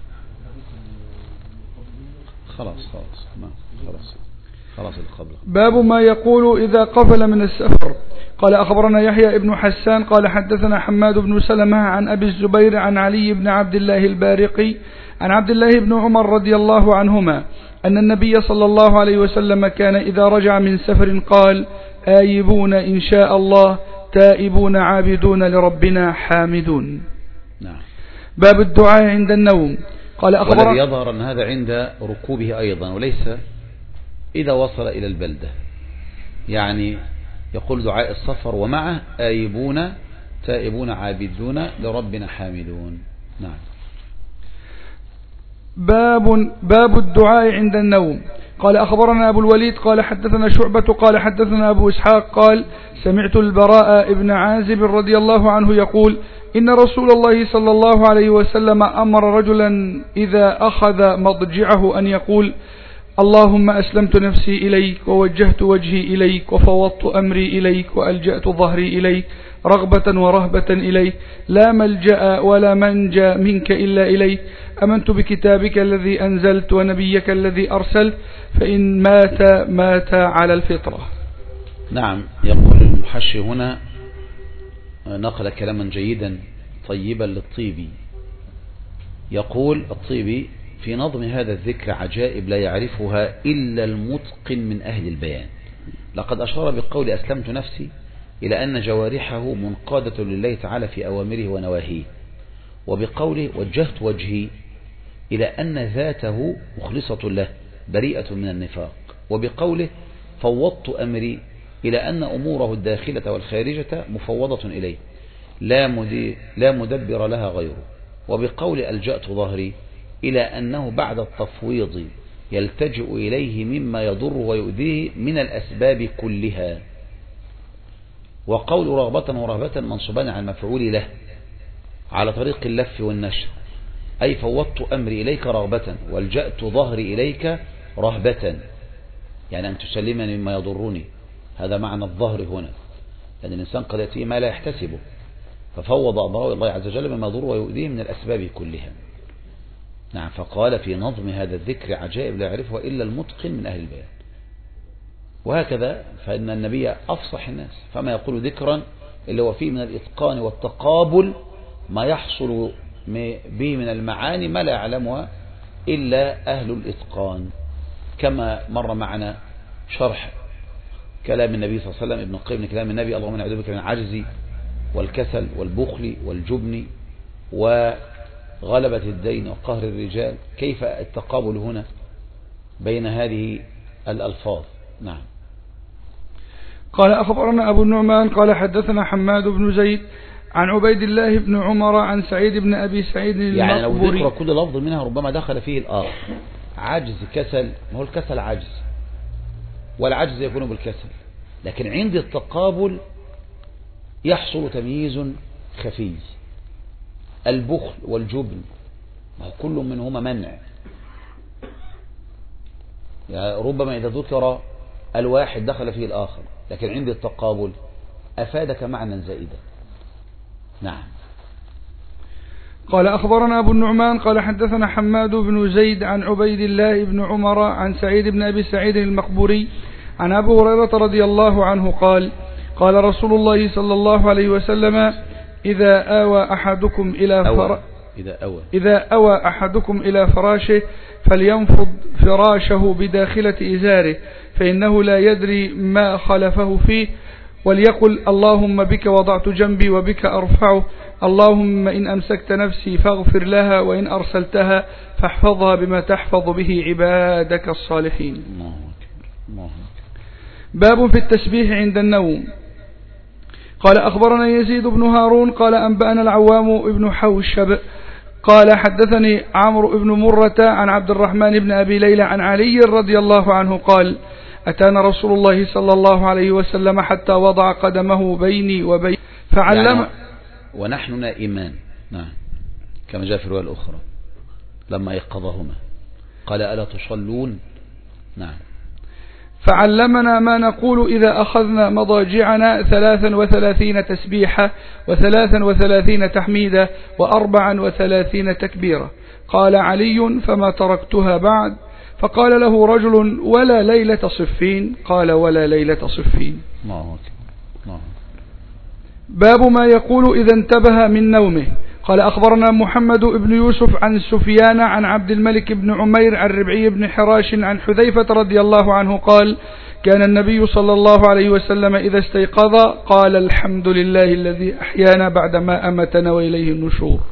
خلاص خلاص ما خلاص خلاص القبل. باب ما يقول إذا قفل من السفر. قال أخبرنا يحيى ابن حسان قال حدثنا حماد بن سلمة عن أبي الزبير عن علي بن عبد الله البارقي عن عبد الله بن عمر رضي الله عنهما أن النبي صلى الله عليه وسلم كان إذا رجع من سفر قال آيبون إن شاء الله تائبون عابدون لربنا حامدون. نعم. باب الدعاء عند النوم. قال أخبر والذي يظهر أن هذا عند ركوبه أيضا وليس إذا وصل إلى البلدة، يعني يقول دعاء السفر ومعه آيبون تائبون عابدون لربنا حامدون. نعم. باب باب الدعاء عند النوم. قال أخبرنا أبو الوليد قال حدثنا شعبة قال حدثنا أبو إسحاق قال سمعت البراء ابن عازب رضي الله عنه يقول إن رسول الله صلى الله عليه وسلم أمر رجلا إذا أخذ مضجعه أن يقول: اللهم أسلمت نفسي إليك ووجهت وجهي إليك وفوضت أمري إليك وألجأت ظهري إليك رغبة ورهبة إليك لا ملجأ ولا منجى منك إلا إليك أمنت بكتابك الذي أنزلت ونبيك الذي أرسلت فإن مات مات على الفطرة. نعم. يقول المحشي هنا نقل كلاما جيدا طيبا للطيبي. يقول الطيبي: في نظم هذا الذكر عجائب لا يعرفها إلا المتقن من أهل البيان. لقد أشار بقول أسلمت نفسي إلى أن جوارحه منقادة لله تعالى في أوامره ونواهيه، وبقوله وجهت وجهي إلى أن ذاته مخلصة له بريئة من النفاق، وبقوله فوضت أمري إلى أن أموره الداخلة والخارجة مفوضة إليه لا مدبر لها غيره، وبقول ألجأت ظهري إلى أنه بعد التفويض يلتجئ إليه مما يضر ويؤذيه من الأسباب كلها، وقول رغبة ورهبة منصوبان على المفعول له على طريق اللف والنشر، أي فوضت أمري إليك رغبة والجأت ظهري إليك رهبة، يعني أن تسلمني مما يضرني. هذا معنى الظهر هنا، لأن الإنسان قد يأتيه ما لا يحتسبه، ففوض أمره الله عز وجل مما يضر ويؤذيه من الأسباب كلها. نعم. فقال في نظم هذا الذكر عجائب لا يعرفها إلا المتقن من أهل البيان. وهكذا فإن النبي أفصح الناس، فما يقول ذكرا اللي هو فيه من الإتقان والتقابل ما يحصل به من المعاني ما لا يعلمها إلا أهل الإتقان، كما مر معنا شرح كلام النبي صلى الله عليه وسلم ابن القيم كلام النبي: اللهم نعوذ بك من العجز والكسل والبخل والجبن وغلبة الدين وقهر الرجال. كيف التقابل هنا بين هذه الألفاظ؟ نعم. قال أخبرنا أبو النعمان قال حدثنا حماد بن زيد عن عبيد الله بن عمر عن سعيد بن أبي سعيد المقبوري. يعني لو ذكر كل لفظ منها ربما دخل فيه الآخر. عجز كسل، ما هو الكسل عجز والعجز يكون بالكسل، لكن عند التقابل يحصل تمييز خفي. البخل والجبن ما هو كل منهما منع، يعني ربما إذا ذكر الواحد دخل فيه الآخر، لكن عند التقابل أفادك معنى زائدا. نعم. قال أخبرنا أبو النعمان قال حدثنا حماد بن زيد عن عبيد الله بن عمر عن سعيد بن أبي سعيد المقبوري عن أبي هريرة رضي الله عنه قال: قال رسول الله صلى الله عليه وسلم: إذا آوى أحدكم إلى فر... إذا أوى إذا أوى أحدكم إلى فراشه فلينفض فراشه بداخلة إزاره فإنه لا يدري ما خلفه فيه، وليقل: اللهم بك وضعت جنبي وبك أرفعه، اللهم إن أمسكت نفسي فاغفر لها وإن أرسلتها فاحفظها بما تحفظ به عبادك الصالحين. الله أكبر. الله أكبر. باب في التسبيح عند النوم. قال أخبرنا يزيد بن هارون قال أنبأنا العوام بن حوشب قال حدثني عمرو بن مرة عن عبد الرحمن بن أبي ليلى عن علي رضي الله عنه قال: أتانا رسول الله صلى الله عليه وسلم حتى وضع قدمه بيني وبين فعلم يعني ونحن نائمان. نعم. كما جاء في الرواية الأخرى لما يقظهما قال: ألا تصلون؟ نعم. فعلمنا ما نقول إذا أخذنا مضاجعنا ثلاثا وثلاثين تسبيحة وثلاثا وثلاثين تحميدة وأربعا وثلاثين تكبيرة. قال علي: فما تركتها بعد. فقال له رجل: ولا ليلة صفين؟ قال: ولا ليلة صفين. الله أكبر. الله. باب ما يقول إذا انتبه من نومه. قال أخبرنا محمد بن يوسف عن سفيان عن عبد الملك بن عمير عن ربعي بن حراش عن حذيفة رضي الله عنه قال: كان النبي صلى الله عليه وسلم إذا استيقظ قال: الحمد لله الذي أحيانا بعدما أمتنا وإليه النشور.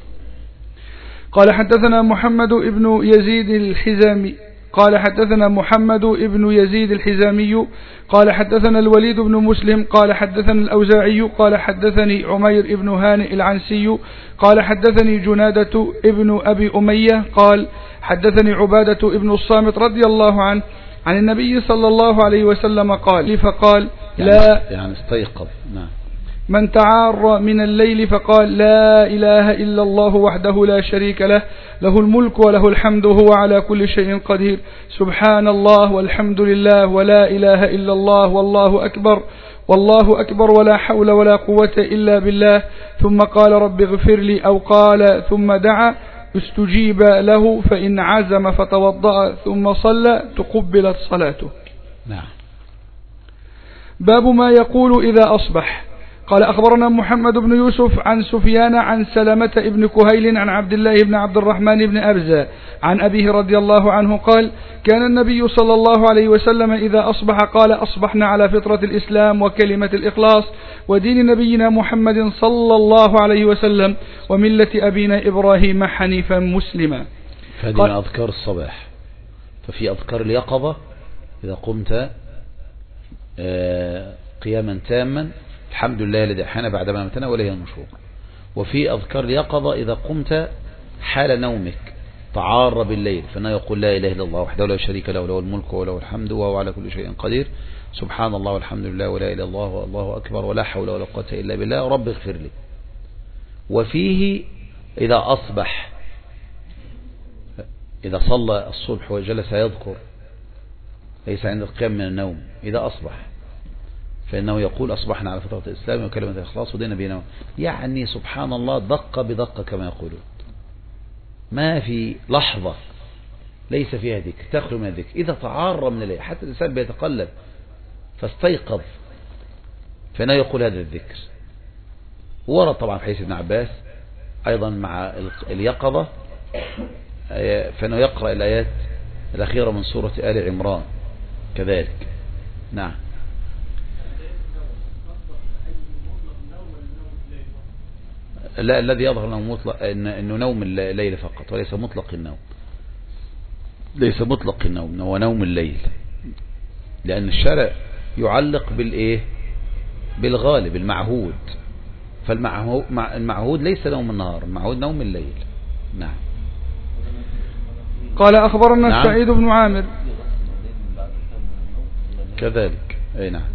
قال حدثنا محمد بن يزيد الحزامي قال حدثنا محمد بن يزيد الحزامي قال حدثنا الوليد بن مسلم قال حدثنا الأوزاعي قال حدثني عمير بن هانئ العنسي قال حدثني جنادة ابن أبي أمية قال حدثني عبادة ابن الصامت رضي الله عنه عن النبي صلى الله عليه وسلم قال: فقال: يعني لا يعني استيقظ. نعم. من تعار من الليل فقال لا إله إلا الله وحده لا شريك له له الملك وله الحمد وهو على كل شيء قدير سبحان الله والحمد لله ولا إله إلا الله والله أكبر والله أكبر ولا حول ولا قوة إلا بالله ثم قال رب اغفر لي أو قال ثم دعا استجيب له فإن عزم فتوضأ ثم صلى تقبلت صلاته. نعم. باب ما يقول إذا أصبح. قال أخبرنا محمد بن يوسف عن سفيان عن سلمة بن كهيل عن عبد الله بن عبد الرحمن بن أرزة عن أبيه رضي الله عنه قال كان النبي صلى الله عليه وسلم إذا أصبح قال أصبحنا على فطرة الإسلام وكلمة الإخلاص ودين نبينا محمد صلى الله عليه وسلم وملة أبينا إبراهيم حنيفا مسلما. فهذه من أذكار الصباح. ففي أذكار اليقظة إذا قمت قياما تاما الحمد لله الذي أحيانا بعدما أماتنا وإليه النشور. وفي أذكار اليقظة إذا قمت حال نومك تعار بالليل فإنه يقول لا إله إلا الله وحده لا شريك له له الملك وله الحمد وهو على كل شيء قدير سبحان الله والحمد لله ولا إله إلا الله والله أكبر ولا حول ولا قوة إلا بالله رب اغفر لي. وفيه إذا أصبح إذا صلى الصبح وجلس يذكر ليس عند القيام من النوم إذا أصبح فإنه يقول أصبحنا على فترة الإسلام وكلمة الإخلاص ودين بينهم يعني سبحان الله دقة بدقة كما يقولون ما في لحظة ليس فيها ذكر تخلو من الذكر. إذا تعار من الليل حتى الإنسان بيتقلب فاستيقظ فإنه يقول هذا الذكر. ورد طبعا في حديث ابن عباس أيضا مع اليقظة فإنه يقرأ الآيات الأخيرة من سورة آل عمران كذلك. نعم. لا الذي يظهر أنه مطلق إنه نوم الليل فقط وليس مطلق النوم ليس مطلق النوم هو نوم الليل لأن الشرع يعلق بالإيه بالغالب المعهود فالمعهود ليس نوم النهار المعهود نوم الليل. نعم. قال أخبرنا نعم. سعيد بن عامر كذلك أي نعم.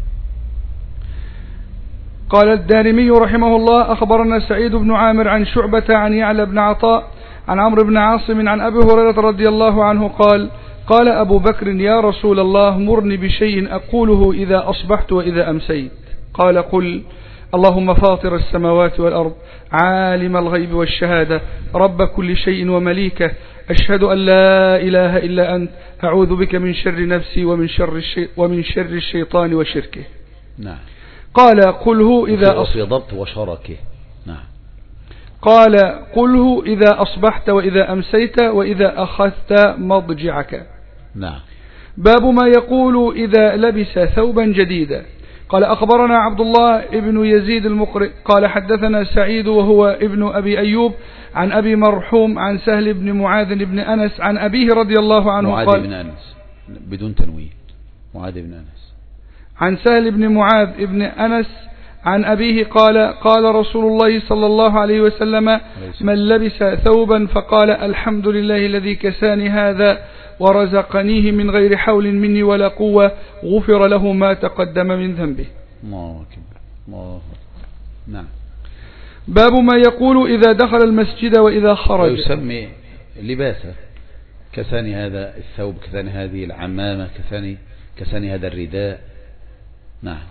قال الدارمي رحمه الله أخبرنا سعيد بن عامر عن شعبة عن يعلى بن عطاء عن عمرو بن عاصم عن أبي هريرة رضي الله عنه قال قال أبو بكر يا رسول الله مرني بشيء أقوله إذا أصبحت وإذا أمسيت. قال قل اللهم فاطر السماوات والأرض عالم الغيب والشهادة رب كل شيء ومليكه أشهد أن لا إله إلا أنت أعوذ بك من شر نفسي ومن شر, الشي ومن شر الشيطان وشركه. نعم. قال قله إذا أصبحت ضبط وشركه. نعم. قال قله إذا أصبحت وإذا أمسيت وإذا أخذت مضجعك. نعم. باب ما يقول إذا لبس ثوبا جديدا. قال أخبرنا عبد الله ابن يزيد المقرئ قال حدثنا سعيد وهو ابن أبي أيوب عن أبي مرحوم عن سهل بن معاذ بن أنس عن أبيه رضي الله عنه معاذ قال بن أنس بدون تنوين معاذ بن أنس عن سهل بن معاذ بن أنس عن أبيه قال قال رسول الله صلى الله عليه وسلم من لبس ثوبا فقال الحمد لله الذي كساني هذا ورزقنيه من غير حول مني ولا قوة غفر له ما تقدم من ذنبه. الله أكبر الله. نعم. باب ما يقول إذا دخل المسجد وإذا خرج. ويسمي لباسه كساني هذا الثوب كساني هذه العمامة كساني كساني هذا الرداء. نعم.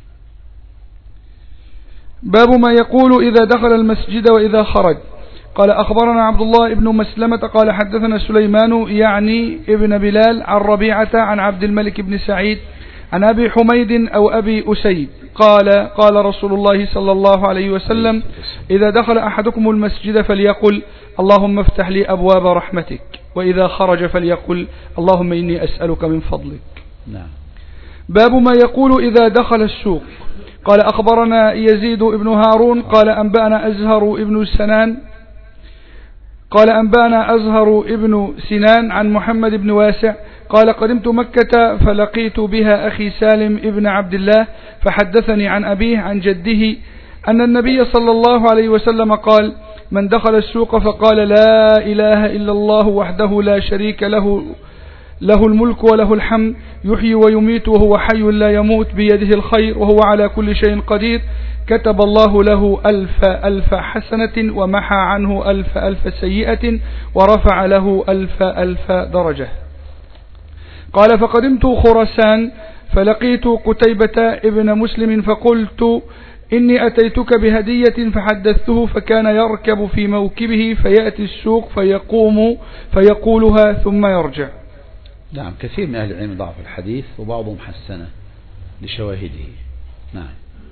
باب ما يقول إذا دخل المسجد وإذا خرج. قال أخبرنا عبد الله بن مسلمة قال حدثنا سليمان يعني ابن بلال عن ربيعة عن عبد الملك بن سعيد عن أبي حميد أو أبي أسيد قال قال رسول الله صلى الله عليه وسلم إذا دخل أحدكم المسجد فليقل اللهم افتح لي أبواب رحمتك وإذا خرج فليقل اللهم إني أسألك من فضلك. نعم. باب ما يقول إذا دخل السوق. قال أخبرنا يزيد بن هارون قال أنبأنا أزهر ابن سنان قال أنبأنا أزهر ابن سنان عن محمد بن واسع قال قدمت مكة فلقيت بها أخي سالم ابن عبد الله فحدثني عن أبيه عن جده أن النبي صلى الله عليه وسلم قال من دخل السوق فقال لا إله إلا الله وحده لا شريك له له الملك وله الحمد يحيي ويميت وهو حي لا يموت بيده الخير وهو على كل شيء قدير كتب الله له ألف ألف حسنة ومحى عنه ألف ألف سيئة ورفع له ألف ألف درجة. قال فقدمت خراسان فلقيت قتيبة ابن مسلم فقلت إني أتيتك بهدية فحدثته فكان يركب في موكبه فيأتي السوق فيقوم فيقولها ثم يرجع. نعم كثير من أهل العلم ضعف الحديث وبعضهم حسنه لشواهده. نعم.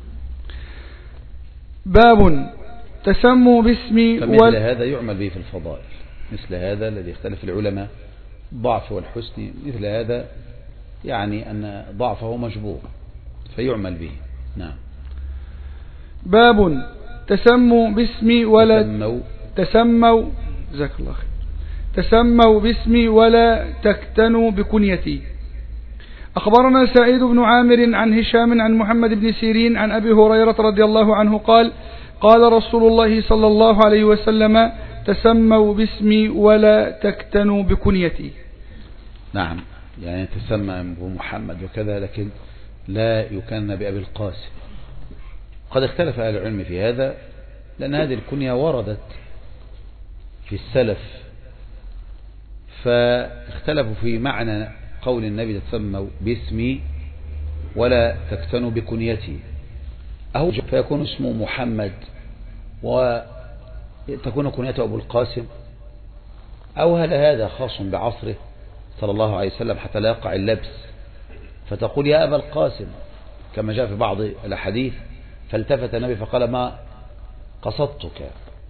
باب تسموا باسم فمثل وال... هذا يعمل به في الفضائل، مثل هذا الذي اختلف العلماء ضعف والحسن، مثل هذا يعني أن ضعفه مجبور فيعمل به. نعم. باب تسموا باسم ولا تسموا تسموا جزاك الله خير تسموا باسمي ولا تكتنوا بكنيتي. أخبرنا سعيد بن عامر عن هشام عن محمد بن سيرين عن أبي هريرة رضي الله عنه قال قال رسول الله صلى الله عليه وسلم تسموا باسمي ولا تكتنوا بكنيتي. نعم يعني تسمى بمحمد وكذا لكن لا يكن بأبي القاسم. قد اختلف أهل العلم في هذا لأن هذه الكنية وردت في السلف، فاختلفوا في معنى قول النبي تسموا باسمي ولا تكتنوا بكنيتي، أو فيكون اسمه محمد وتكون كنيته أبو القاسم، أو هل هذا خاص بعصره صلى الله عليه وسلم حتى لا يقع اللبس فتقول يا أبا القاسم كما جاء في بعض الأحاديث، فالتفت النبي فقال ما قصدتك.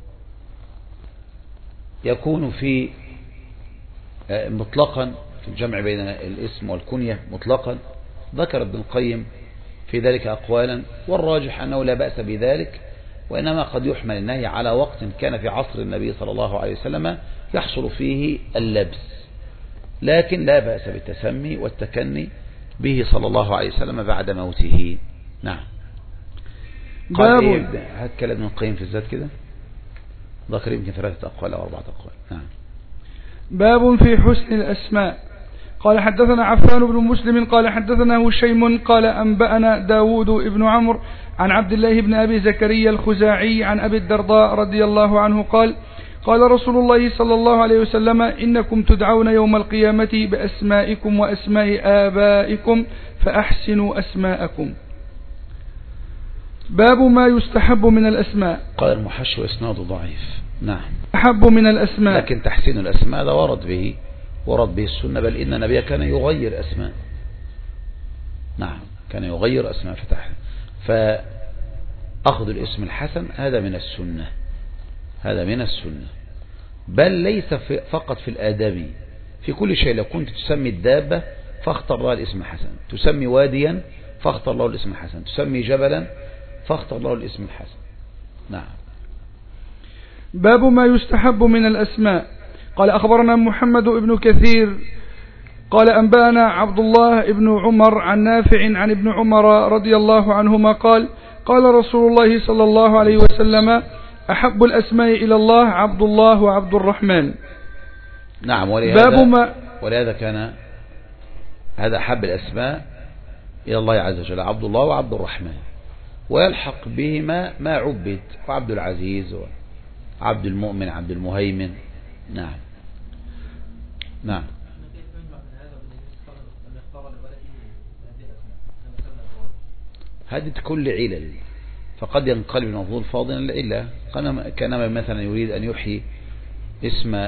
يكون في مطلقا في الجمع بين الاسم والكنية مطلقا. ذكر ابن القيم في ذلك أقوالا، والراجح أنه لا بأس بذلك، وإنما قد يحمل النهي على وقت كان في عصر النبي صلى الله عليه وسلم يحصل فيه اللبس، لكن لا بأس بالتسمي والتكني به صلى الله عليه وسلم بعد موته. نعم. قال إيه هات كلام ابن القيم في الذات كده، ذكر يمكن ثلاثة أقوال أو أربعة أقوال. نعم. باب في حسن الأسماء. قال حدثنا عفان بن مسلم قال حدثنا هشيم قال أنبأنا داود بن عمرو عن عبد الله بن أبي زكريا الخزاعي عن أبي الدرداء رضي الله عنه قال قال رسول الله صلى الله عليه وسلم إنكم تدعون يوم القيامة بأسمائكم وأسماء آبائكم فأحسنوا أسماءكم. باب ما يستحب من الأسماء. قال المحشي إسناده ضعيف. نعم. أحب من الأسماء، لكن تحسين الأسماء هذا ورد به ورد به السنة، بل إن النبي كان يغير أسماء. نعم كان يغير أسماء فتح. فأخذ الاسم الحسن هذا من السنة، هذا من السنة، بل ليس في فقط في الآداب، في كل شيء. لو كنت تسمي الدابة فاختر لها الاسم الحسن، تسمي واديا فاختر له الاسم الحسن، تسمي جبلا فاختر له الاسم الحسن. نعم. باب ما يستحب من الأسماء. قال أخبرنا محمد بن كثير قال أنبأنا عبد الله بن عمر عن نافع عن ابن عمر رضي الله عنهما قال قال رسول الله صلى الله عليه وسلم أحب الأسماء إلى الله عبد الله وعبد الرحمن. نعم. ولهذا, باب ما ولهذا كان هذا أحب الأسماء إلى الله عز وجل عبد الله وعبد الرحمن، ويلحق بهما ما عبد، وعبد العزيز وعبد المؤمن عبد المهيمن. نعم. نعم. هذه كل علل، فقد ينقلب المفضول فاضلا إلا كان مثلا يريد أن يحيي اسم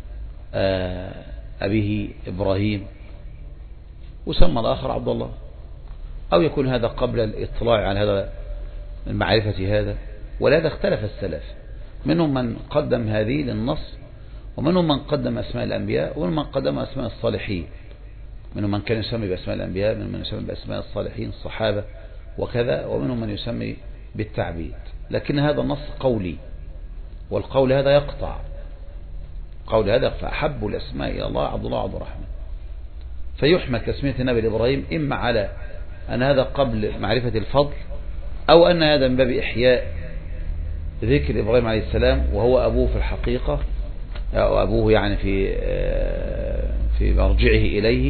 أبيه إبراهيم وسمى الآخر عبد الله، أو يكون هذا قبل الاطلاع على هذا المعرفة هذا. ولهذا اختلف السلف، منهم من قدم هذه للنص، ومنهم من قدم أسماء الأنبياء، ومنهم من قدم أسماء الصالحين، منهم من كان يسمي بأسماء الأنبياء، منهم من يسمي بأسماء الصالحين الصحابة وكذا، ومنهم من يسمي بالتعبيد. لكن هذا النص قولي، والقول هذا يقطع، قول هذا فأحب الأسماء إلى الله عبد الله وعبد الرحمن. فيحمل تسمية النبي لإبراهيم إما على أن هذا قبل معرفة الفضل، أو أن هذا من باب إحياء ذكر إبراهيم عليه السلام وهو أبوه في الحقيقة، أو أبوه يعني في في مرجعه إليه،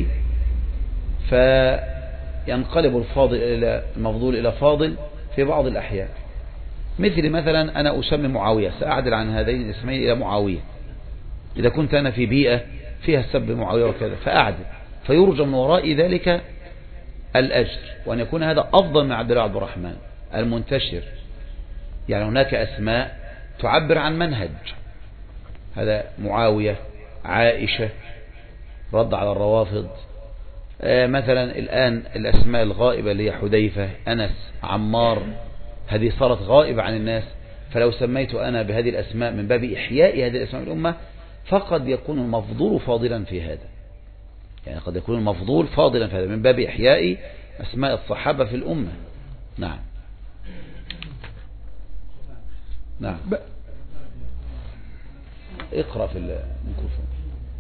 فينقلب الفاضل إلى المفضول إلى فاضل في بعض الأحيان، مثل مثلا أنا أسمي معاوية، سأعدل عن هذين الاسمين إلى معاوية إذا كنت أنا في بيئة فيها السب معاوية وكذا فأعدل، فيرجى من وراء ذلك الأجر، وأن يكون هذا أفضل من عبد الله عبد الرحمن المنتشر. يعني هناك أسماء تعبر عن منهج، هذا معاوية، عائشة، رد على الروافض. آه مثلا الآن الأسماء الغائبة اللي هي حذيفة، أنس، عمار، هذه صارت غائبة عن الناس، فلو سميت أنا بهذه الأسماء من باب إحياء هذه الأسماء الأمة فقد يكون المفضول فاضلا في هذا، يعني قد يكون المفضول فاضلا في هذا من باب إحياء أسماء الصحابة في الأمة. نعم نعم اقرأ في الميكروفون.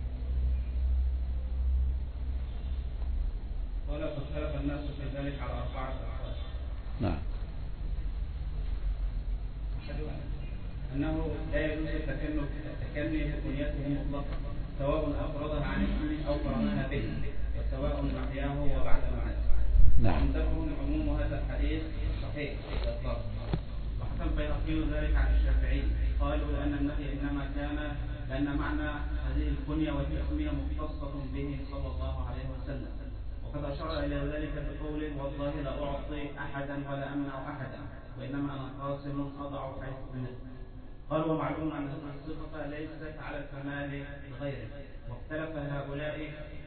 قال فاختلف الناس في ذلك على أربعة أقوال. نعم. أنه لا يجوز التكني بكنيته مطلقا سواء أفردها عن اسمه أو قرنها به، وسواء محياه وبعد مماته. نعم. عندهم عموم هذا الحديث صحيح بالإطلاق. وحكم بيهقي ذلك عن الشافعي، قالوا لأن النهي إنما كان لأن معنى هذه الكنية والتسمية مختصة به صلى الله عليه وسلم، وقد أشار إلى ذلك بقوله والله لا أعطي أحدا ولا أمنع أحدا وإنما أنا قاسم أضع حيث أمرت. قال ومعلوم أن هذه الصفة ليست على الكمال لغيره، واختلف هؤلاء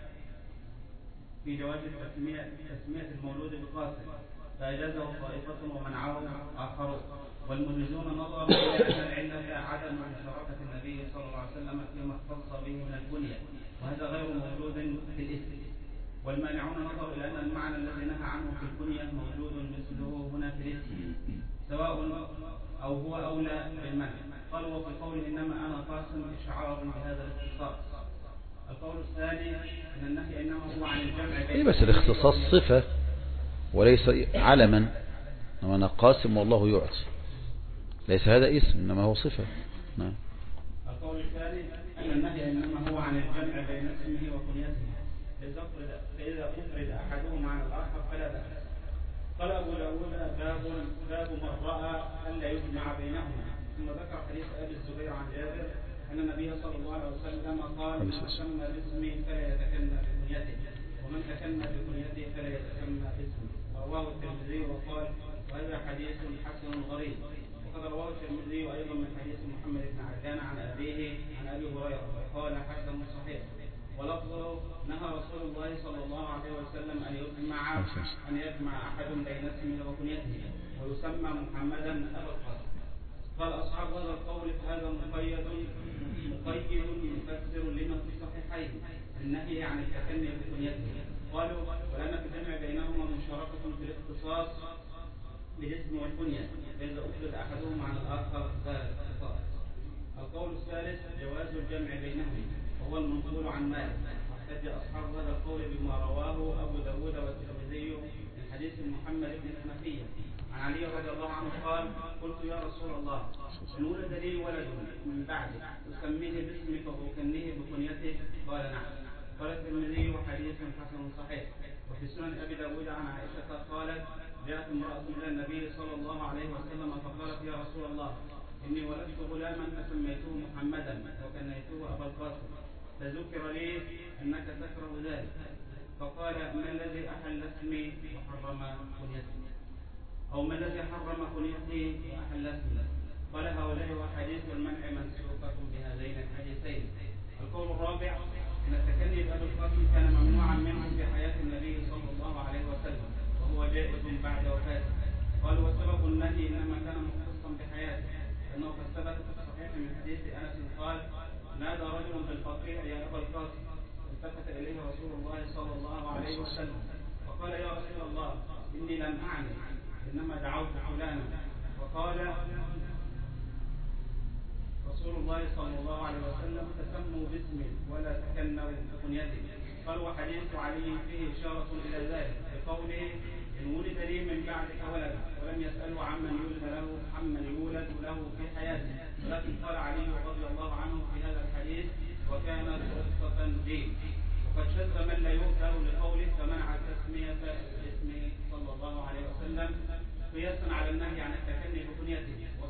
في جواز تسمية تسمية المولود بقاسم، فأجازه طائفة ومنعه آخرون، والمجيزون نظروا إلى أن العلة عدم مشاركة النبي صلى الله عليه وسلم فيما اختص به من الكنية، وهذا غير موجود في الاسم. والمانعون نظروا إلى أن المعنى الذي نهى عنه في الكنية موجود مثله هنا في الاسم سواء أو هو أولى بالمنع. قالوا وفي قوله إنما أنا قاسم إشعار بهذا الاختصاص. القول الثاني أن النهي إنما هو عن الجمع بين، بس الاختصاص صفة وليس علما، إنما أنا قاسم والله يعطي، ليس هذا اسم إنما هو صفة. نعم. القول الثاني أن النهي إنما هو عن الجمع بين اسمه وكنيته، فإذا أفرد أحدهما عن الآخر فلا بأس. قال أبو داود باب باب من رأى أن لا يجمع بينهما. ثم ذكر حديث أبي الزبير عن جابر أن النبي صلى الله عليه وسلم قال من تسمى باسمه فلا يتكنى بكنيته ومن تكنى بكنيته فلا يتسمى باسمه. رواه الترمذي وقال وهذا حديث حسن غريب. وقد رواه الترمذي أيضا من حديث محمد بن عجلان عن أبيه عن أبي هريرة وقال حسن صحيح. ولفظه نهى رسول الله صلى الله عليه وسلم أن يجمع أن يجمع أحد بين اسمه وكنيته ويسمى محمدا أبا القاسم. قال أصحاب هذا القول هذا مقيد مقيد مفسر لما في صحيحين النهي عن التكني بكنيته. قالوا ولأن في الجمع بينهما مشاركة في الاختصاص بالاسم والكنية، فإذا أفرد أحدهما عن الآخر زال الاختصاص. القول الثالث جواز الجمع بينهما وهو المنقول عن مالك، واحتج أصحاب هذا القول بما رواه أبو داود والترمذي من حديث محمد بن الحنفية عن علي رضي الله عنه قال قلت يا رسول الله إن ولد لي ولد من بعدك أسميه باسمك وأكنيه بكنيته؟ قال نعم. قال الترمذي حديث حسن صحيح. وفي سنن أبي داود عن عائشة قالت جاءت امرأة إلى النبي صلى الله عليه وسلم فقالت يا رسول الله إني ولدت غلاما فسميته محمدا وكنيته أبا القاسم، فذكر لي أنك تكره ذلك، فقال ما الذي أحل اسمي وحرم كنيتي، أو ما الذي حرم كنيتي وأحل اسمي؟ قال هؤلاء وحديث المنع منسوخة بهذين الحديثين. القول الرابع أن التكني بأبي القاسم كان ممنوعا منه في حياة النبي صلى الله عليه وسلم وهو جائز بعد وفاته. قالوا وسبب النهي إنما كان مختصا بحياته، لأنه قد ثبت في الصحيح من حديث أنس قال نادى رجل بالبقيع يا أبا القاسم، التفت إليه رسول الله صلى الله عليه وسلم فقال يا رسول الله إني لم أعني إنما دعوت فلانا. فقال رسول الله صلى الله عليه وسلم تسموا باسمي ولا تكنوا بكنيتي. قال وحديث علي فيه إشارة إلى ذلك بقوله إن ولد لي من بعدك ولد، ولم يسألوا عمن يولد له عمن يولد له في حياته، ولكن قال علي رضي الله عنه في هذا الحديث وكانت رخصة لي. وقد شذ من لا يؤثر لقوله فمنع التسمية باسمه صلى الله عليه وسلم قياسا على النهي عن التكني بكنيته،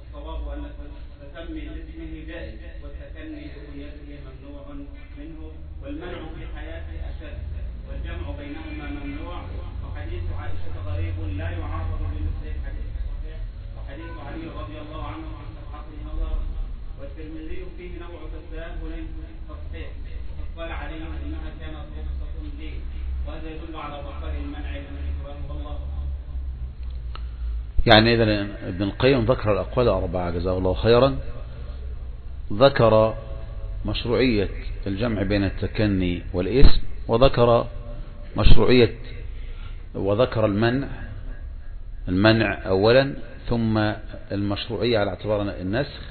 باسمه جائز، والتكني بكنيته ممنوع منه، والمنع في حياته أشد، والجمع بينهما ممنوع. وحديث عائشة غريب لا يعارض بمثل الحديث الصحيح، وحديث علي رضي الله عنه عن صحته نظر، والترمذي فيه نوع تساه وليس تصحيح، وقد قال علي إنها كانت رخصة لي، وهذا يدل على بقاء المنع لمن والله. يعني إذا ابن القيم ذكر الأقوال الأربعة جزاه الله خيرا، ذكر مشروعية الجمع بين التكني والاسم، وذكر مشروعية وذكر المنع المنع أولا، ثم المشروعية على اعتبار النسخ،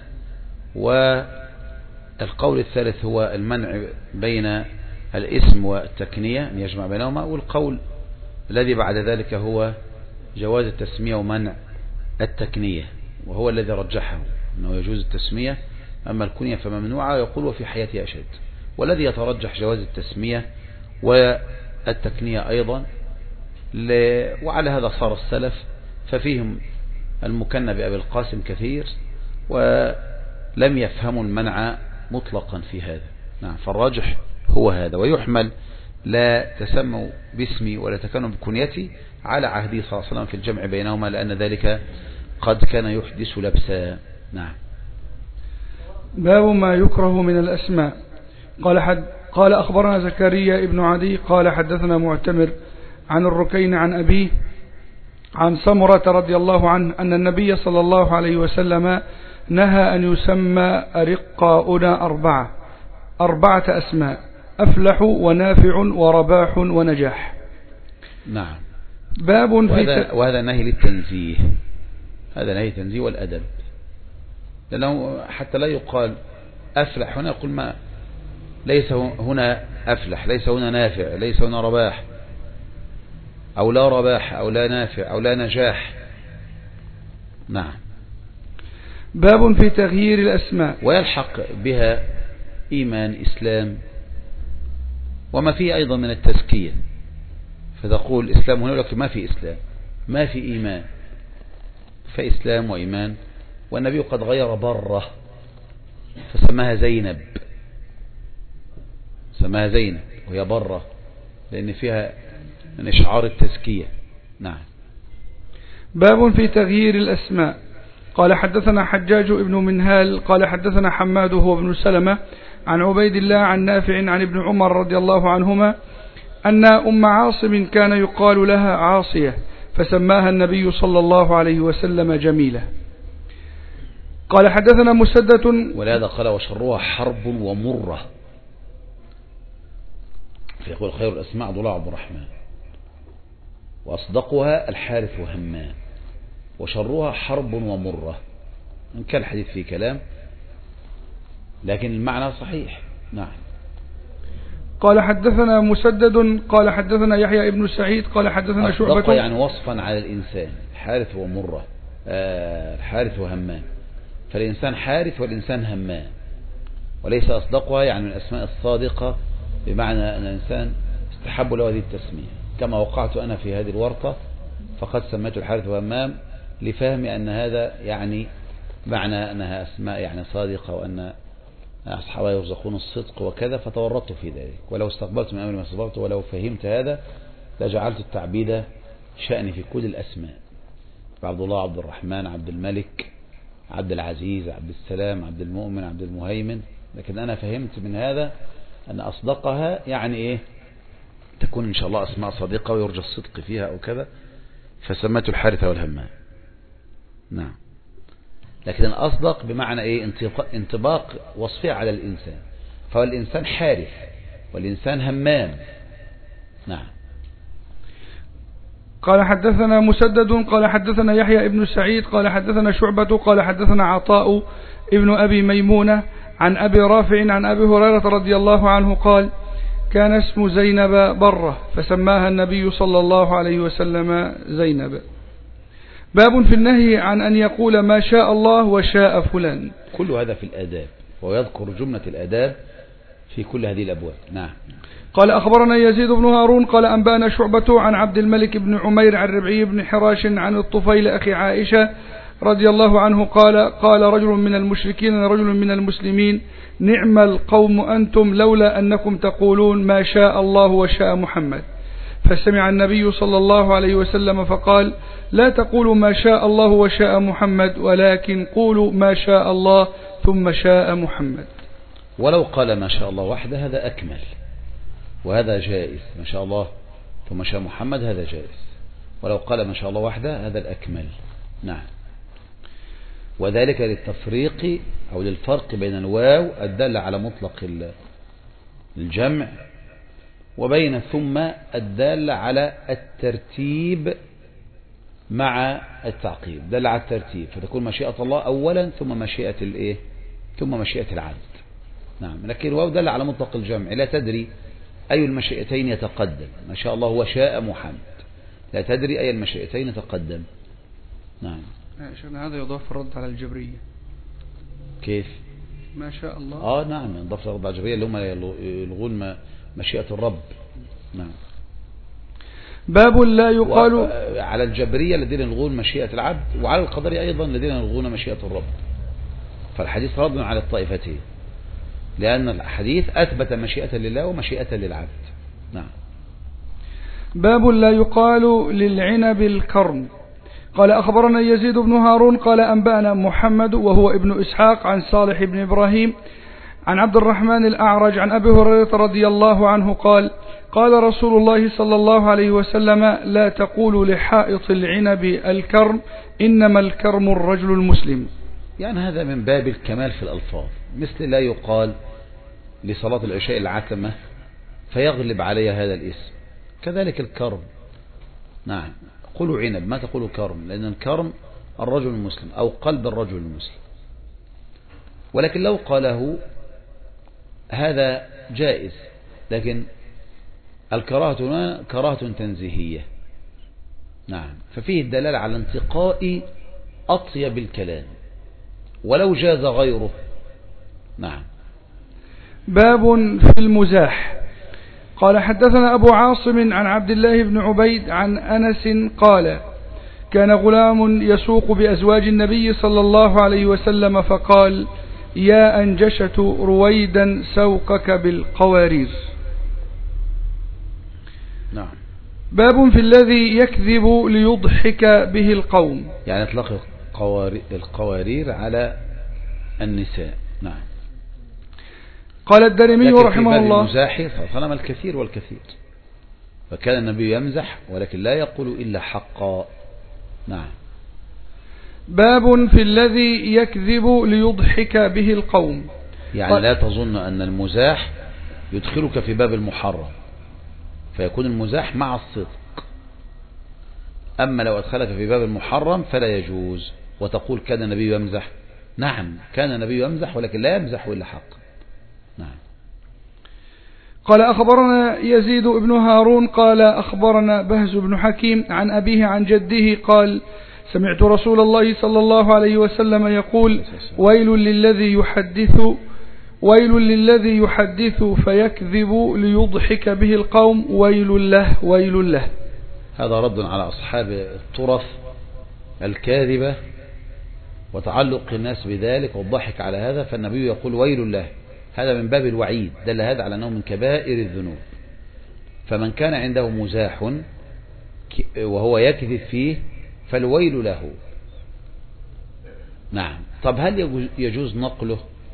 والقول الثالث هو المنع بين الاسم والتكنية أن يجمع بينهما، والقول الذي بعد ذلك هو جواز التسمية ومنع التكنية، وهو الذي رجحه أنه يجوز التسمية، أما الكنية فممنوعة. يقول وفي حياته أشد، والذي يترجح جواز التسمية والتكنية أيضا، وعلى هذا صار السلف، ففيهم المكنى بأبي القاسم كثير ولم يفهموا المنع مطلقا في هذا. نعم، فالراجح هو هذا، ويحمل لا تسموا باسمي ولا تكنوا بكنيتي على عهده صلى الله عليه وسلم في الجمع بينهما، لأن ذلك قد كان يحدث لبسا. نعم. باب ما يكره من الأسماء. قال حد قال أخبرنا زكريا ابن عدي قال حدثنا معتمر عن الركين عن أبيه عن سمرة رضي الله عنه أن النبي صلى الله عليه وسلم نهى أن يسمى أرقاؤنا أربعة أربعة أسماء: أفلح ونافع ورباح ونجاح. نعم. باب في وهذا, وهذا نهي للتنزيه، هذا نهي التنزيه والأدب، لأنه حتى لا يقال أفلح هنا، يقول ما ليس هنا أفلح، ليس هنا نافع، ليس هنا رباح، أو لا رباح أو لا نافع أو لا نجاح. نعم. باب في تغيير الأسماء، ويلحق بها إيمان إسلام وما فيه أيضا من التزكية، فتقول إسلام هنا لك ما في إسلام، ما في إيمان، فإسلام وإيمان. والنبي قد غير بره فسماها زينب، سماها زينب وهي بره، لأن فيها من إشعار التزكية. نعم. باب في تغيير الأسماء. قال حدثنا حجاج ابن منهال قال حدثنا حماد هو ابن سلمة عن عبيد الله عن نافع عن ابن عمر رضي الله عنهما أن أم عاصم كان يقال لها عاصية، فسماها النبي صلى الله عليه وسلم جميلة. قال حدثنا مسدة، ولهذا قال وشرها حرب ومرة، فيقول خير الأسماء ضلع عبد الرحمن، وأصدقها الحارث وهمان، وشرها حرب ومرة. إن كان الحديث فيه كلام لكن المعنى صحيح. نعم. قال حدثنا مسدد قال حدثنا يحيى ابن سعيد قال حدثنا شعبة، أصدق يعني وصفا على الإنسان، حارث ومرة، آه الحارث وهمان، فالإنسان حارث والإنسان همان، وليس أصدقها يعني من الأسماء الصادقة، بمعنى أن الإنسان استحب له هذه التسمية، كما وقعت أنا في هذه الورطة، فقد سميت الحارث وهمام لفهم أن هذا يعني معنى أنها أسماء يعني صادقة، وأن أصحابها يرزقون الصدق وكذا، فتورطت في ذلك. ولو استقبلت من أمر ما استقبلت ولو فهمت هذا لجعلت التعبيد شأني في كل الأسماء: عبد الله، عبد الرحمن، عبد الملك، عبد العزيز، عبد السلام، عبد المؤمن، عبد المهيمن. لكن أنا فهمت من هذا أن أصدقها يعني إيه؟ تكون إن شاء الله أسماء صادقة ويرجى الصدق فيها أو كذا، فسمته الحارثة والهمام. نعم. لكن الأصدق بمعنى إيه؟ انطباق وصفه على الإنسان، فهو الإنسان حارث والإنسان همام. نعم. قال حدثنا مسدد قال حدثنا يحيى ابن سعيد قال حدثنا شعبة قال حدثنا عطاء ابن أبي ميمونة عن أبي رافع عن أبي هريرة رضي الله عنه قال: كان اسم زينب برة فسماها النبي صلى الله عليه وسلم زينب. باب في النهي عن أن يقول ما شاء الله وشاء فلان. كل هذا في الآداب، ويذكر جملة الآداب في كل هذه الأبواب. نعم. قال أخبرنا يزيد بن هارون قال أنبانا شعبة عن عبد الملك بن عمير عن ربعي بن حراش عن الطفيل أخي عائشة رضي الله عنه قال قال رجل من المشركين رجل من المسلمين نعم القوم أنتم لولا أنكم تقولون ما شاء الله وشاء محمد. فسمع النبي صلى الله عليه وسلم فقال لا تقولوا ما شاء الله وشاء محمد ولكن قولوا ما شاء الله ثم شاء محمد. ولو قال ما شاء الله وحده هذا أكمل وهذا جائز، ما شاء الله ثم شاء محمد هذا جائز، ولو قال ما شاء الله وحده هذا الأكمل. نعم. وذلك للتفريق أو للفرق بين الواو الدالة على مطلق الجمع وبين ثم الدالة على الترتيب مع التعقيب، دالة على الترتيب فتكون مشيئة الله أولا ثم مشيئة الإيه ثم مشيئة العبد. نعم. لكن الواو دالة على مطلق الجمع لا تدري أي المشيئتين يتقدم، ما شاء الله وشاء محمد، لا تدري أي المشيئتين يتقدم. نعم. شيخنا هذا يضاف الرد على الجبرية. كيف؟ ما شاء الله. آه نعم يضاف الرد على الجبرية اللي هم يلغون مشيئة الرب. نعم. باب لا يقال على الجبرية الذين يلغون مشيئة العبد، وعلى القدرية أيضا الذين يلغون مشيئة الرب. فالحديث رد على الطائفتين، لأن الحديث أثبت مشيئة لله ومشيئة للعبد. نعم. باب لا يقال للعنب الكرم. قال أخبرنا يزيد بن هارون قال أنبأنا محمد وهو ابن إسحاق عن صالح بن إبراهيم عن عبد الرحمن الأعرج عن أبي هريرة رضي الله عنه قال قال رسول الله صلى الله عليه وسلم لا تقولوا لحائط العنب الكرم إنما الكرم الرجل المسلم. يعني هذا من باب الكمال في الألفاظ، مثل لا يقال لصلاة العشاء العتمة فيغلب علي هذا الاسم، كذلك الكرم. نعم. قولوا عنب ما تقولوا كرم، لأن الكرم الرجل المسلم أو قلب الرجل المسلم. ولكن لو قاله هذا جائز، لكن الكراهة هنا كراهة تنزيهية. نعم. ففيه الدلالة على انتقاء أطيب الكلام ولو جاز غيره. نعم. باب في المزاح. قال حدثنا أبو عاصم عن عبد الله بن عبيد عن أنس قال كان غلام يسوق بأزواج النبي صلى الله عليه وسلم فقال يا أنجشة رويدا سوقك بالقوارير. نعم. باب في الذي يكذب ليضحك به القوم. يعني اطلق القوارير على النساء. نعم. قال الدارمي رحمه الله المزاح فصنم الكثير والكثير، فكان النبي يمزح ولكن لا يقول إلا حقا. نعم. باب في الذي يكذب ليضحك به القوم. يعني لا تظن أن المزاح يدخلك في باب المحرم، فيكون المزاح مع الصدق. أما لو أدخلك في باب المحرم فلا يجوز وتقول كان النبي يمزح. نعم كان النبي يمزح ولكن لا يمزح إلا حقا. نعم. قال أخبرنا يزيد بن هارون قال أخبرنا بهز بن حكيم عن أبيه عن جده قال سمعت رسول الله صلى الله عليه وسلم يقول ويل للذي يحدث ويل للذي يحدث فيكذب ليضحك به القوم ويل له ويل له. هذا رد على أصحاب الطرف الكاذبة وتعلق الناس بذلك والضحك على هذا، فالنبي يقول ويل له، هذا من باب الوعيد، دل هذا على أنه من كبائر الذنوب. فمن كان عنده مزاح وهو يكذب فيه فالويل له. نعم. طب هل يجوز نقله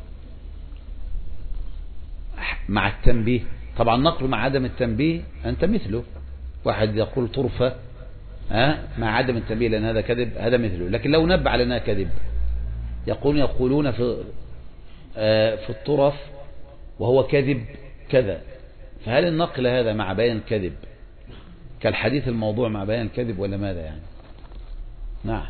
مع التنبيه؟ طبعا نقله مع عدم التنبيه أنت مثله، واحد يقول طرفة أه؟ مع عدم التنبيه لأن هذا كذب، هذا مثله. لكن لو نبع على أنها كذب يقول يقولون في آه في الطرف وهو كذب كذا، فهل النقل هذا مع بيان الكذب كالحديث الموضوع مع بيان الكذب ولا ماذا يعني؟ نعم.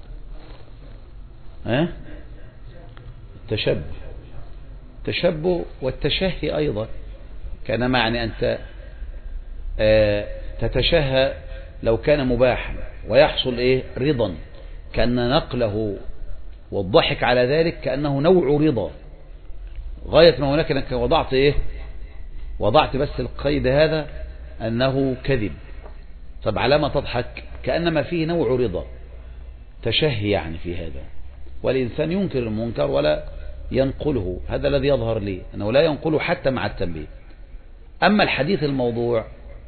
ها؟ التشبه التشبه والتشهي أيضا، كان معني أنت آه تتشهى لو كان مباحا ويحصل إيه رضا، كأن نقله والضحك على ذلك كأنه نوع رضا، غاية ما هناك أنك وضعت إيه وضعت بس القيد هذا أنه كذب. طب على ما تضحك؟ كأنما فيه نوع رضا، تشهي يعني في هذا، والإنسان ينكر المنكر ولا ينقله، هذا الذي يظهر لي أنه لا ينقله حتى مع التنبيه. أما الحديث الموضوع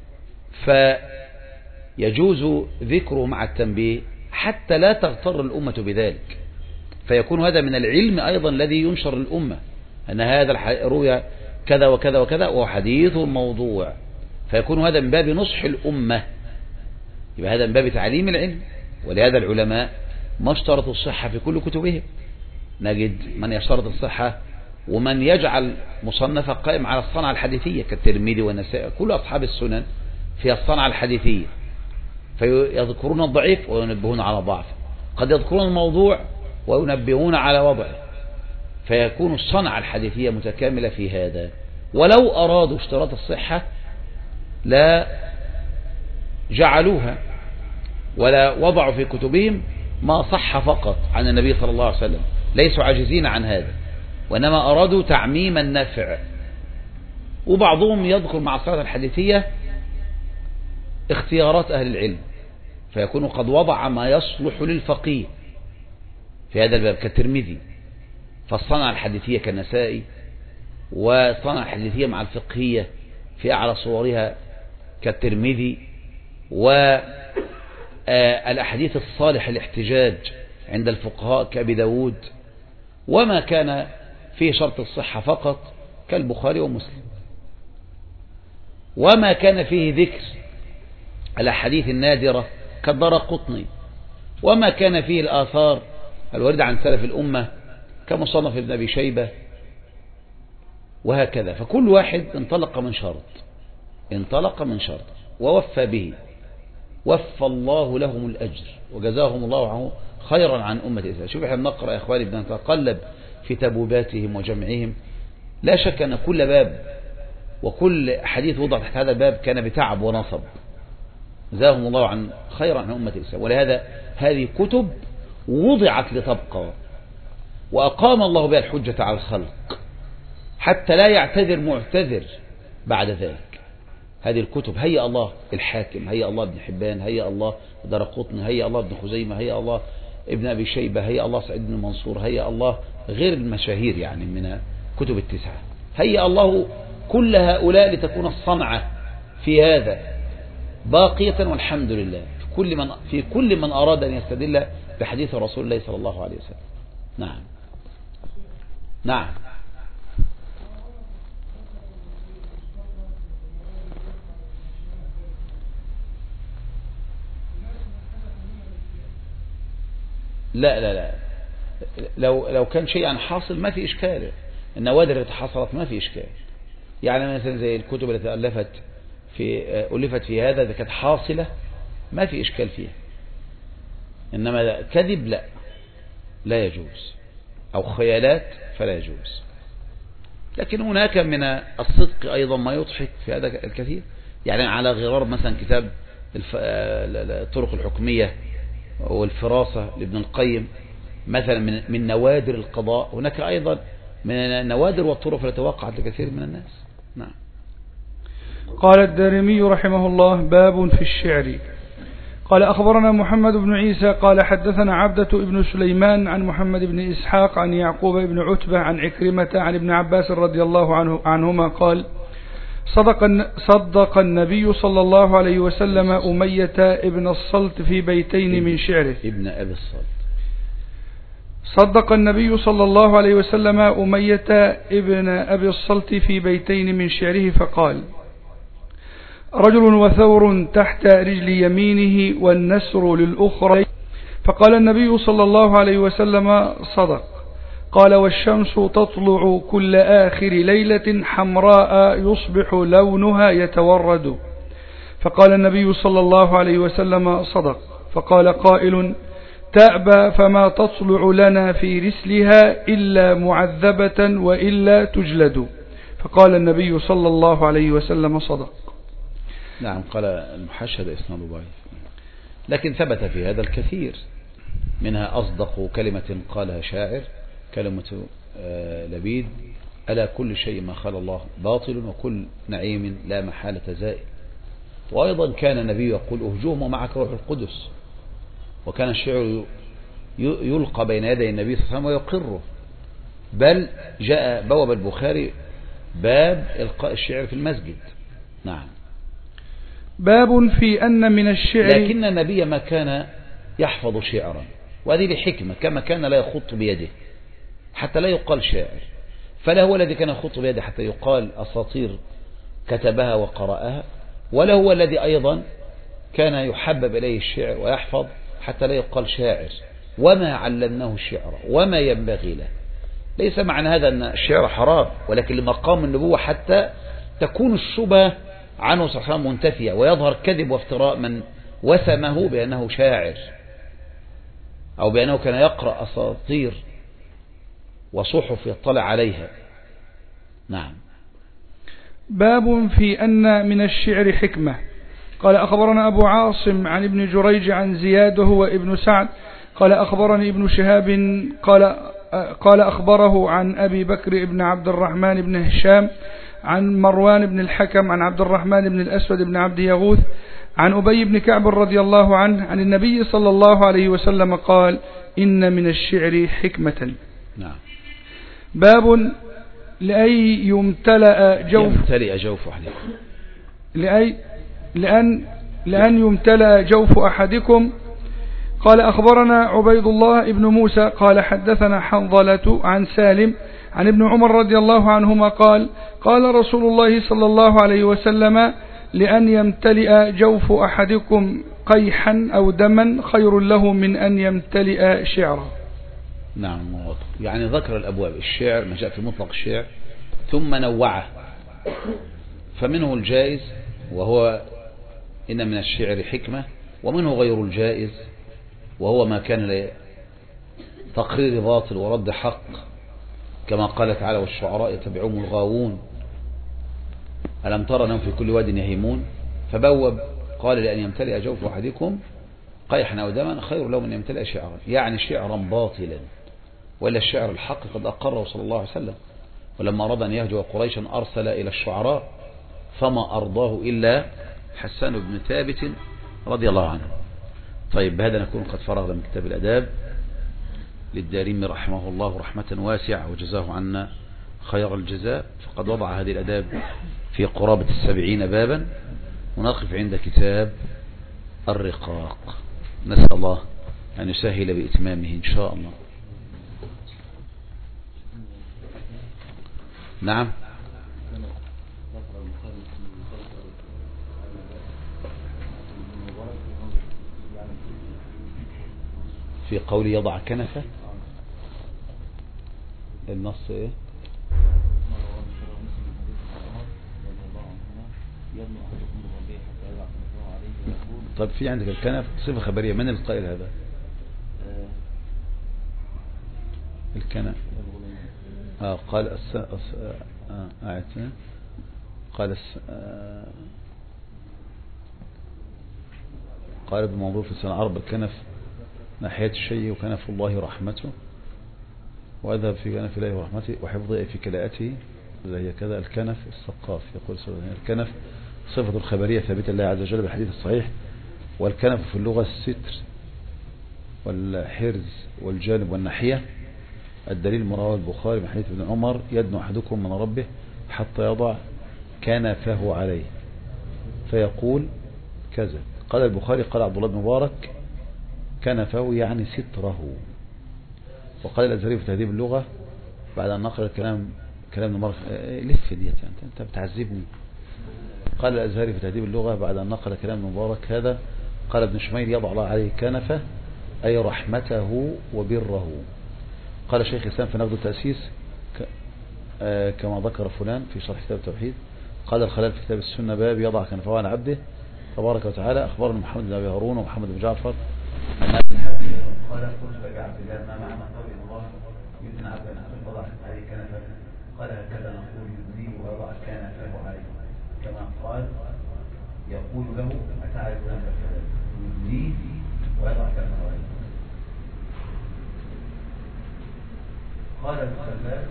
فيجوز ذكره مع التنبيه حتى لا تغتر الأمة بذلك، فيكون هذا من العلم أيضا الذي ينشر الأمة أن هذا روي كذا وكذا وكذا وهو حديث موضوع، فيكون هذا من باب نصح الأمة، يبقى هذا من باب تعليم العلم. ولهذا العلماء ما اشترطوا الصحة في كل كتبهم، نجد من يشترط الصحة ومن يجعل مصنفة قائم على الصنعة الحديثية كالترمذي والنسائي، كل أصحاب السنن في الصنعة الحديثية، فيذكرون الضعيف وينبهون على ضعفه، قد يذكرون الموضوع وينبهون على وضعه، فيكون الصنعة الحديثية متكاملة في هذا. ولو أرادوا اشتراط الصحة لا جعلوها ولا وضعوا في كتبهم ما صح فقط عن النبي صلى الله عليه وسلم، ليسوا عاجزين عن هذا، وإنما أرادوا تعميم النفع. وبعضهم يذكر مع الصنعة الحديثية اختيارات أهل العلم، فيكون قد وضع ما يصلح للفقيه في هذا الباب كالترمذي، فالصنعة الحديثية كالنسائي، والصنعة الحديثية مع الفقهية في أعلى صورها كالترمذي، والأحاديث الصالح الاحتجاج عند الفقهاء كأبي داود، وما كان فيه شرط الصحة فقط كالبخاري ومسلم، وما كان فيه ذكر الأحاديث النادرة كالدارقطني، وما كان فيه الآثار الواردة عن سلف الأمة كمصنف ابن أبي شيبة، وهكذا. فكل واحد انطلق من شرط انطلق من شرط ووفى به، وفى الله لهم الأجر وجزاهم الله عنه خيرا عن أمة الإسلام. شوف احنا بنقرأ يا إخواني، بنتقلب في تبويباتهم وجمعهم، لا شك أن كل باب وكل حديث وضع تحت هذا الباب كان بتعب ونصب، جزاهم الله عن خيرا عن أمة الإسلام. ولهذا هذه كتب وضعت لتبقى، وأقام الله بها الحجة على الخلق حتى لا يعتذر معتذر بعد ذلك. هذه الكتب هيا الله الحاكم، هيا الله ابن حبان، هيا الله دارقطني، هيا الله ابن خزيمة، هيا الله ابن أبي شيبة، هيا الله سعيد بن منصور، هيا الله غير المشاهير يعني من كتب التسعة، هيا الله كل هؤلاء لتكون الصنعة في هذا باقية، والحمد لله في كل من في كل من أراد أن يستدل بحديث رسول الله صلى الله عليه وسلم. نعم نعم لا لا لا لو لو كان شيئا حاصل ما في إشكال، النوادر التي حصلت ما في إشكال، يعني مثلا زي الكتب التي ألفت في ألفت في هذا إذا كانت حاصلة ما في إشكال فيها، إنما كذب لا لا يجوز، أو خيالات فلا يجوز. لكن هناك من الصدق أيضا ما يضحك في هذا الكثير، يعني على غرار مثلا كتاب الطرق الحكمية والفراسة لابن القيم مثلا من من نوادر القضاء، هناك أيضا من النوادر والطرق التي وقعت لكثير من الناس. نعم. قال الدارمي رحمه الله: باب في الشعر. قال أخبرنا محمد بن عيسى قال حدثنا عبدة بن سليمان عن محمد بن إسحاق عن يعقوب بن عتبة عن عكرمة عن ابن عباس رضي الله عنه عنهما قال: صدق صدق النبي صلى الله عليه وسلم أمية ابن الصلت في بيتين من شعره. ابن أبي الصلت. صدق النبي صلى الله عليه وسلم أمية ابن أبي الصلت في بيتين من شعره فقال: رجل وثور تحت رجل يمينه والنسر للأخرى. فقال النبي صلى الله عليه وسلم: صدق. قال: والشمس تطلع كل آخر ليلة حمراء يصبح لونها يتورد. فقال النبي صلى الله عليه وسلم: صدق. فقال قائل: تأبى فما تطلع لنا في رسلها إلا معذبة وإلا تجلد. فقال النبي صلى الله عليه وسلم: صدق. نعم. قال المحشد إسناد ضعيف، لكن ثبت في هذا الكثير، منها أصدق كلمة قالها شاعر كلمة لبيد: ألا كل شيء ما خلى الله باطل وكل نعيم لا محالة زائل. وأيضا كان النبي يقول: أهجوهم ومعك روح القدس. وكان الشعر يلقى بين يدي النبي صلى الله عليه وسلم ويقره، بل جاء بواب البخاري باب إلقاء الشعر في المسجد. نعم. باب في أن من الشعر، لكن النبي ما كان يحفظ شعرا، وهذه لحكمة، كما كان لا يخط بيده حتى لا يقال شاعر، فلا هو الذي كان يخط بيده حتى يقال أساطير كتبها وقرأها، ولا هو الذي أيضا كان يحبب إليه الشعر ويحفظ حتى لا يقال شاعر، وما علمناه الشعر وما ينبغي له. ليس معنى هذا أن الشعر حرام، ولكن لمقام النبوة حتى تكون الشبهة عنه صلى الله عليه وسلم منتفية، ويظهر كذب وافتراء من وسمه بأنه شاعر أو بأنه كان يقرأ أساطير وصحف يطلع عليها. نعم. باب في أن من الشعر حكمة. قال أخبرنا أبو عاصم عن ابن جريج عن زياد وهو ابن سعد قال أخبرني ابن شهاب قال قال أخبره عن أبي بكر بن عبد الرحمن بن هشام عن مروان بن الحكم عن عبد الرحمن بن الأسود بن عبد يغوث عن أبي بن كعب رضي الله عنه عن النبي صلى الله عليه وسلم قال إن من الشعر حكمة. نعم. باب لأي يمتلأ جوف يمتلئ جوف أحدكم لأي لأن لأن يمتلأ جوف أحدكم. قال أخبرنا عبيد الله ابن موسى قال حدثنا حنظلة عن سالم عن ابن عمر رضي الله عنهما قال قال رسول الله صلى الله عليه وسلم لأن يمتلئ جوف أحدكم قيحا أو دما خير له من أن يمتلئ شعرا. نعم. يعني ذكر الأبواب الشعر ما جاء في مطلق الشعر ثم نوعه، فمنه الجائز وهو إن من الشعر حكمة، ومنه غير الجائز وهو ما كان لتقرير باطل ورد حق، كما قال تعالى والشعراء يتبعهم الغاوون ألم ترى أنهم في كل واد يهيمون، فبوب قال لأن يمتلئ جوف أحدكم قيحا أو دما خير له من يمتلئ شعرا، يعني شعرا باطلا، وإلا الشعر الحق قد أقره صلى الله عليه وسلم، ولما أراد أن يهجو قريشا أرسل إلى الشعراء فما أرضاه إلا حسان بن ثابت رضي الله عنه. طيب بهذا نكون قد فرغنا من كتاب الأداب للدارمي رحمه الله رحمة واسعة وجزاه عنا خير الجزاء، فقد وضع هذه الأداب في قرابة السبعين بابا، ونقف عند كتاب الرقاق، نسأل الله أن يسهل بإتمامه إن شاء الله. نعم. في قول يضع كنفه النص ايه؟ طيب في عندك الكنف صفة خبرية، من القائل هذا؟ الكنف آه قال الس... أس... آه آه قال الس... آه قال ابن منظور في السنة عرب الكنف ناحية الشيء وكنف الله رحمته، وأذهب في كنف الله ورحمته وحفظه في كلاءته، هي كذا الكنف السقاف. يقول الكنف صفة الخبرية ثابتة لله عز وجل بالحديث الصحيح، والكنف في اللغة الستر والحرز والجانب والناحية. الدليل ما رواه البخاري من حديث ابن عمر يدنو أحدكم من ربه حتى يضع كنفه عليه فيقول كذا. قال البخاري قال عبد الله بن مبارك كنفه يعني ستره. وقال الأزهري في تهذيب اللغة بعد أن نقل الكلام كلام مبارك لف ديت يعني أنت بتعذبني. قال الأزهري في تهذيب اللغة بعد أن نقل كلام مبارك هذا قال ابن شميل يضع الله عليه كنفه أي رحمته وبره. قال شيخ الإسلام في نقد التأسيس كما ذكر فلان في شرح كتاب التوحيد. قال الخلال في كتاب السنة باب يضع كنفه على عبده تبارك وتعالى. أخبرنا محمد بن أبي هارون ومحمد بن جعفر أن الحديث قال قلت بعبد الله ما معنى قول الله يدنى عبد أن وضع عليه كنفه؟ قال هكذا نقول يدنيه ويضع كنفه عليه، كما قال يقول له أتعرف أنك كذلك يدنيه ويضع كنفه عليه. قال الخلاف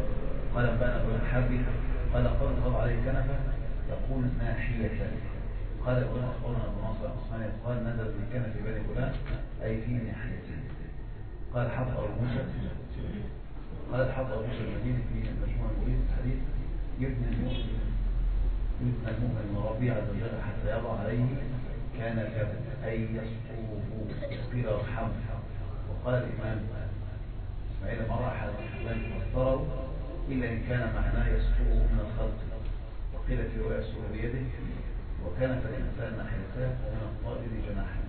قال بان ابن الحربي قال قول وضع عليه كنفه يقول ناحية قال ابن أخبرنا أبو ناصر العثماني قال نزل في كان في بني فلان أي في ناحيتين. قال حفظ أبو موسى قال حفظ أبو موسى المديني في مجموع المريد الحديث يبني المؤمن يبنى المؤمن من ربي عز وجل حتى يضع عليه كان كبد أي يسقوه قيل ارحمه. وقال الإمام إسماعيل مرة أحد الحبان فسره إلا إن كان معناه يسقوه من الخلق. وقيل في رؤيا يسقوه بيده وكان فالإنسان ناحيته ومن الطائر جناحه.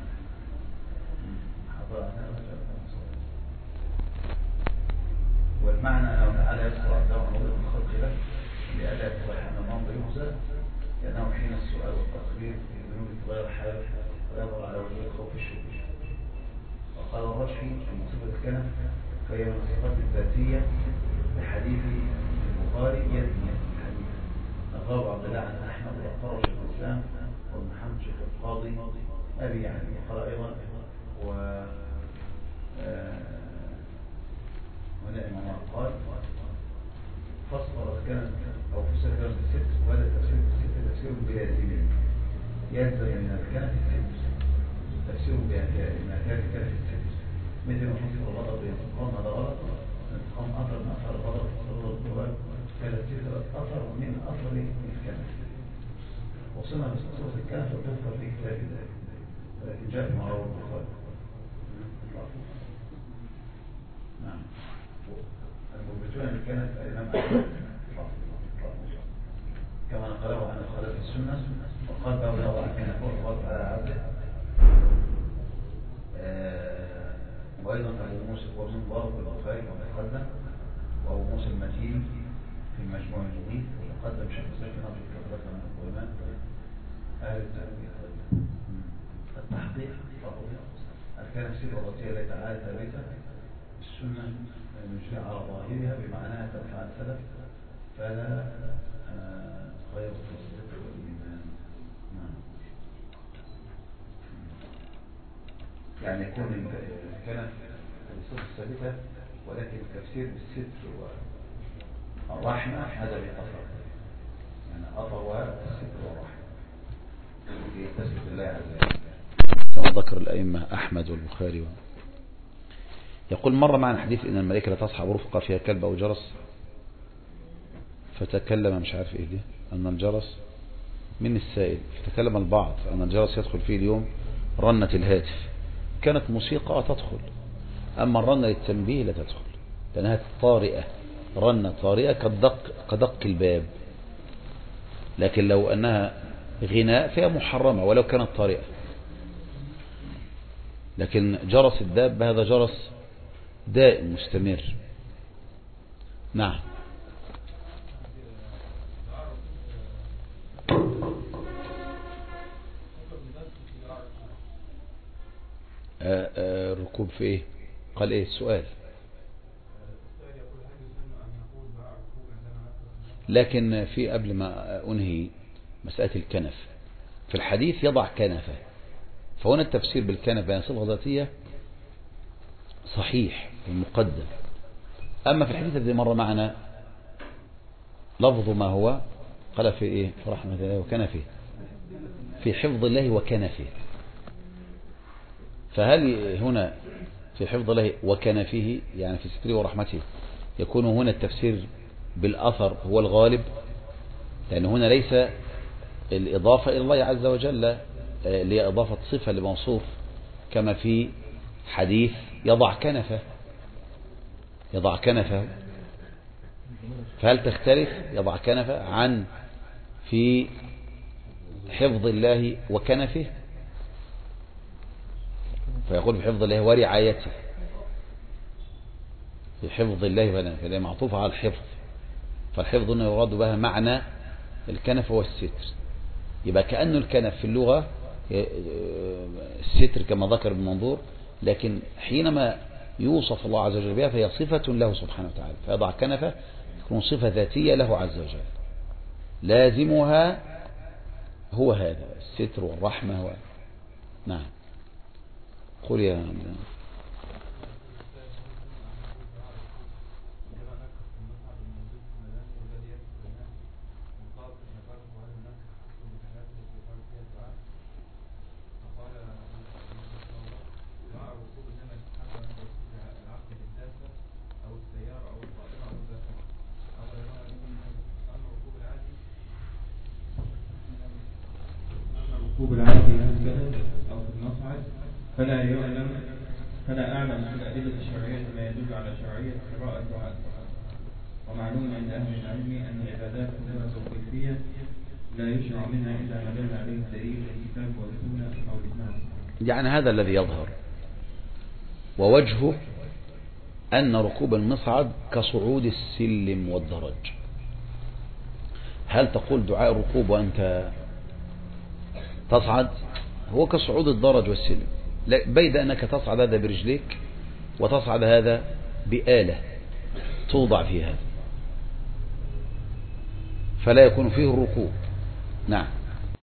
والمعنى أنه تعالى يذكر عبده موضع الخلق له لألا يتضح أن المنظر يهزى لأنه حين السؤال والتقرير في الذنوب تغير حاله ويظهر على وجه الخوف الشديد. وقال الرشفي في مصيبة الكنف فهي من الصفات الذاتية لحديث البخاري يدني الحديث. نقال عبد الله عن أحمد وقال شيخ الإسلام وابن محمد شيخ القاضي أبي يعني. وقال أيضا و هنا إمام قال فصل كان أو فسر كلام الست وهذا تفسير الست تفسير بلازمين يلزم من الكلام الست تفسير بما كان كلام الست مثل ما فسر الغضب بالانتقام هذا غلط. الانتقام أثر من أثر الغضب صلى القرآن كانت تلك أثر من أثر الكلام. وصلنا بصورة الكلام فتذكر في كتاب ذلك ولكن جاء في معروف البخاري. نعم المثبتون اللي كانت الإمام أحمد كما نقله عن الخلاف السنة وقال باب يضع كان فوق الوضع على عبده. وأيضا أبو موسى وابن مبارك والبخاري كما تقدم وأبو موسى المتين في المجموع الجديد وتقدم شيخ الإسلام في نظر كثرة من العلماء أهل التأويل. التحقيق أركان السيرة الوضعية التي تعالى ثابتة السنة نجري على ظاهرها بمعناها تدفع السلف فلا غير التصديق والإيمان. يعني يكون كانت الصفة الثابتة ولكن التفسير بالستر والرحمة هذا بأثر يعني أثرها الستر والرحمة في تثبت الله عز وجل كما ذكر الأئمة أحمد والبخاري. يقول مر معنا حديث إن الملائكة لا تصحب رفقة فيها كلب أو جرس فتكلم مش عارف إيه دي أن الجرس من السائل فتكلم البعض أن الجرس يدخل فيه اليوم رنة الهاتف. كانت موسيقى تدخل أما الرنة للتنبيه لا تدخل لأنها طارئة رنة طارئة كدق, كدق الباب. لكن لو أنها غناء فهي محرمة ولو كانت طارئة. لكن جرس الداب هذا جرس دائم مستمر. نعم آآ آآ الركوب في ايه قال ايه السؤال لكن في قبل ما انهي مسألة الكنف في الحديث يضع كنفه فهنا التفسير بالكنف بين صفة ذاتية صحيح المقدم. أما في الحديث الذي مر معنا لفظ ما هو قال في إيه في رحمة الله وكنفه في حفظ الله وكنفه. فهل هنا في حفظ الله وكنفه يعني في ستره ورحمته يكون هنا التفسير بالأثر هو الغالب لأن هنا ليس الإضافة إلى الله عز وجل لإضافة صفة لموصوف كما في حديث يضع كنفه يضع كنفه. فهل تختلف يضع كنفه عن في حفظ الله وكنفه فيقول في حفظ الله ورعايته في حفظ الله وكنفه فهي معطوفة على الحفظ فالحفظ انه يراد بها معنى الكنف والستر. يبقى كأنه الكنف في اللغة الستر كما ذكر ابن منظور لكن حينما يوصف الله عز وجل بها فهي صفة له سبحانه وتعالى فيضع كنفه تكون صفة ذاتية له عز وجل لازمها هو هذا الستر والرحمة و... نعم قل يا عم. ركوب العادي هكذا أو في المصعد فلا يعلم فلا أعلم من الأدلة الشرعية ما يدل على شرعية قراءة دعاء. ومعلوم عند أهل العلم أن العبادات كلها توقيفية لا يشرع منها إلا ما دل عليه الدليل الكتاب والسنة أو الإجماع. يعني هذا الذي يظهر، ووجهه أن ركوب المصعد كصعود السلم والدرج. هل تقول دعاء الركوب وأنت تصعد؟ هو كصعود الدرج والسلم، بيد أنك تصعد هذا برجليك وتصعد هذا بآلة توضع فيها، فلا يكون فيه الركوب. نعم.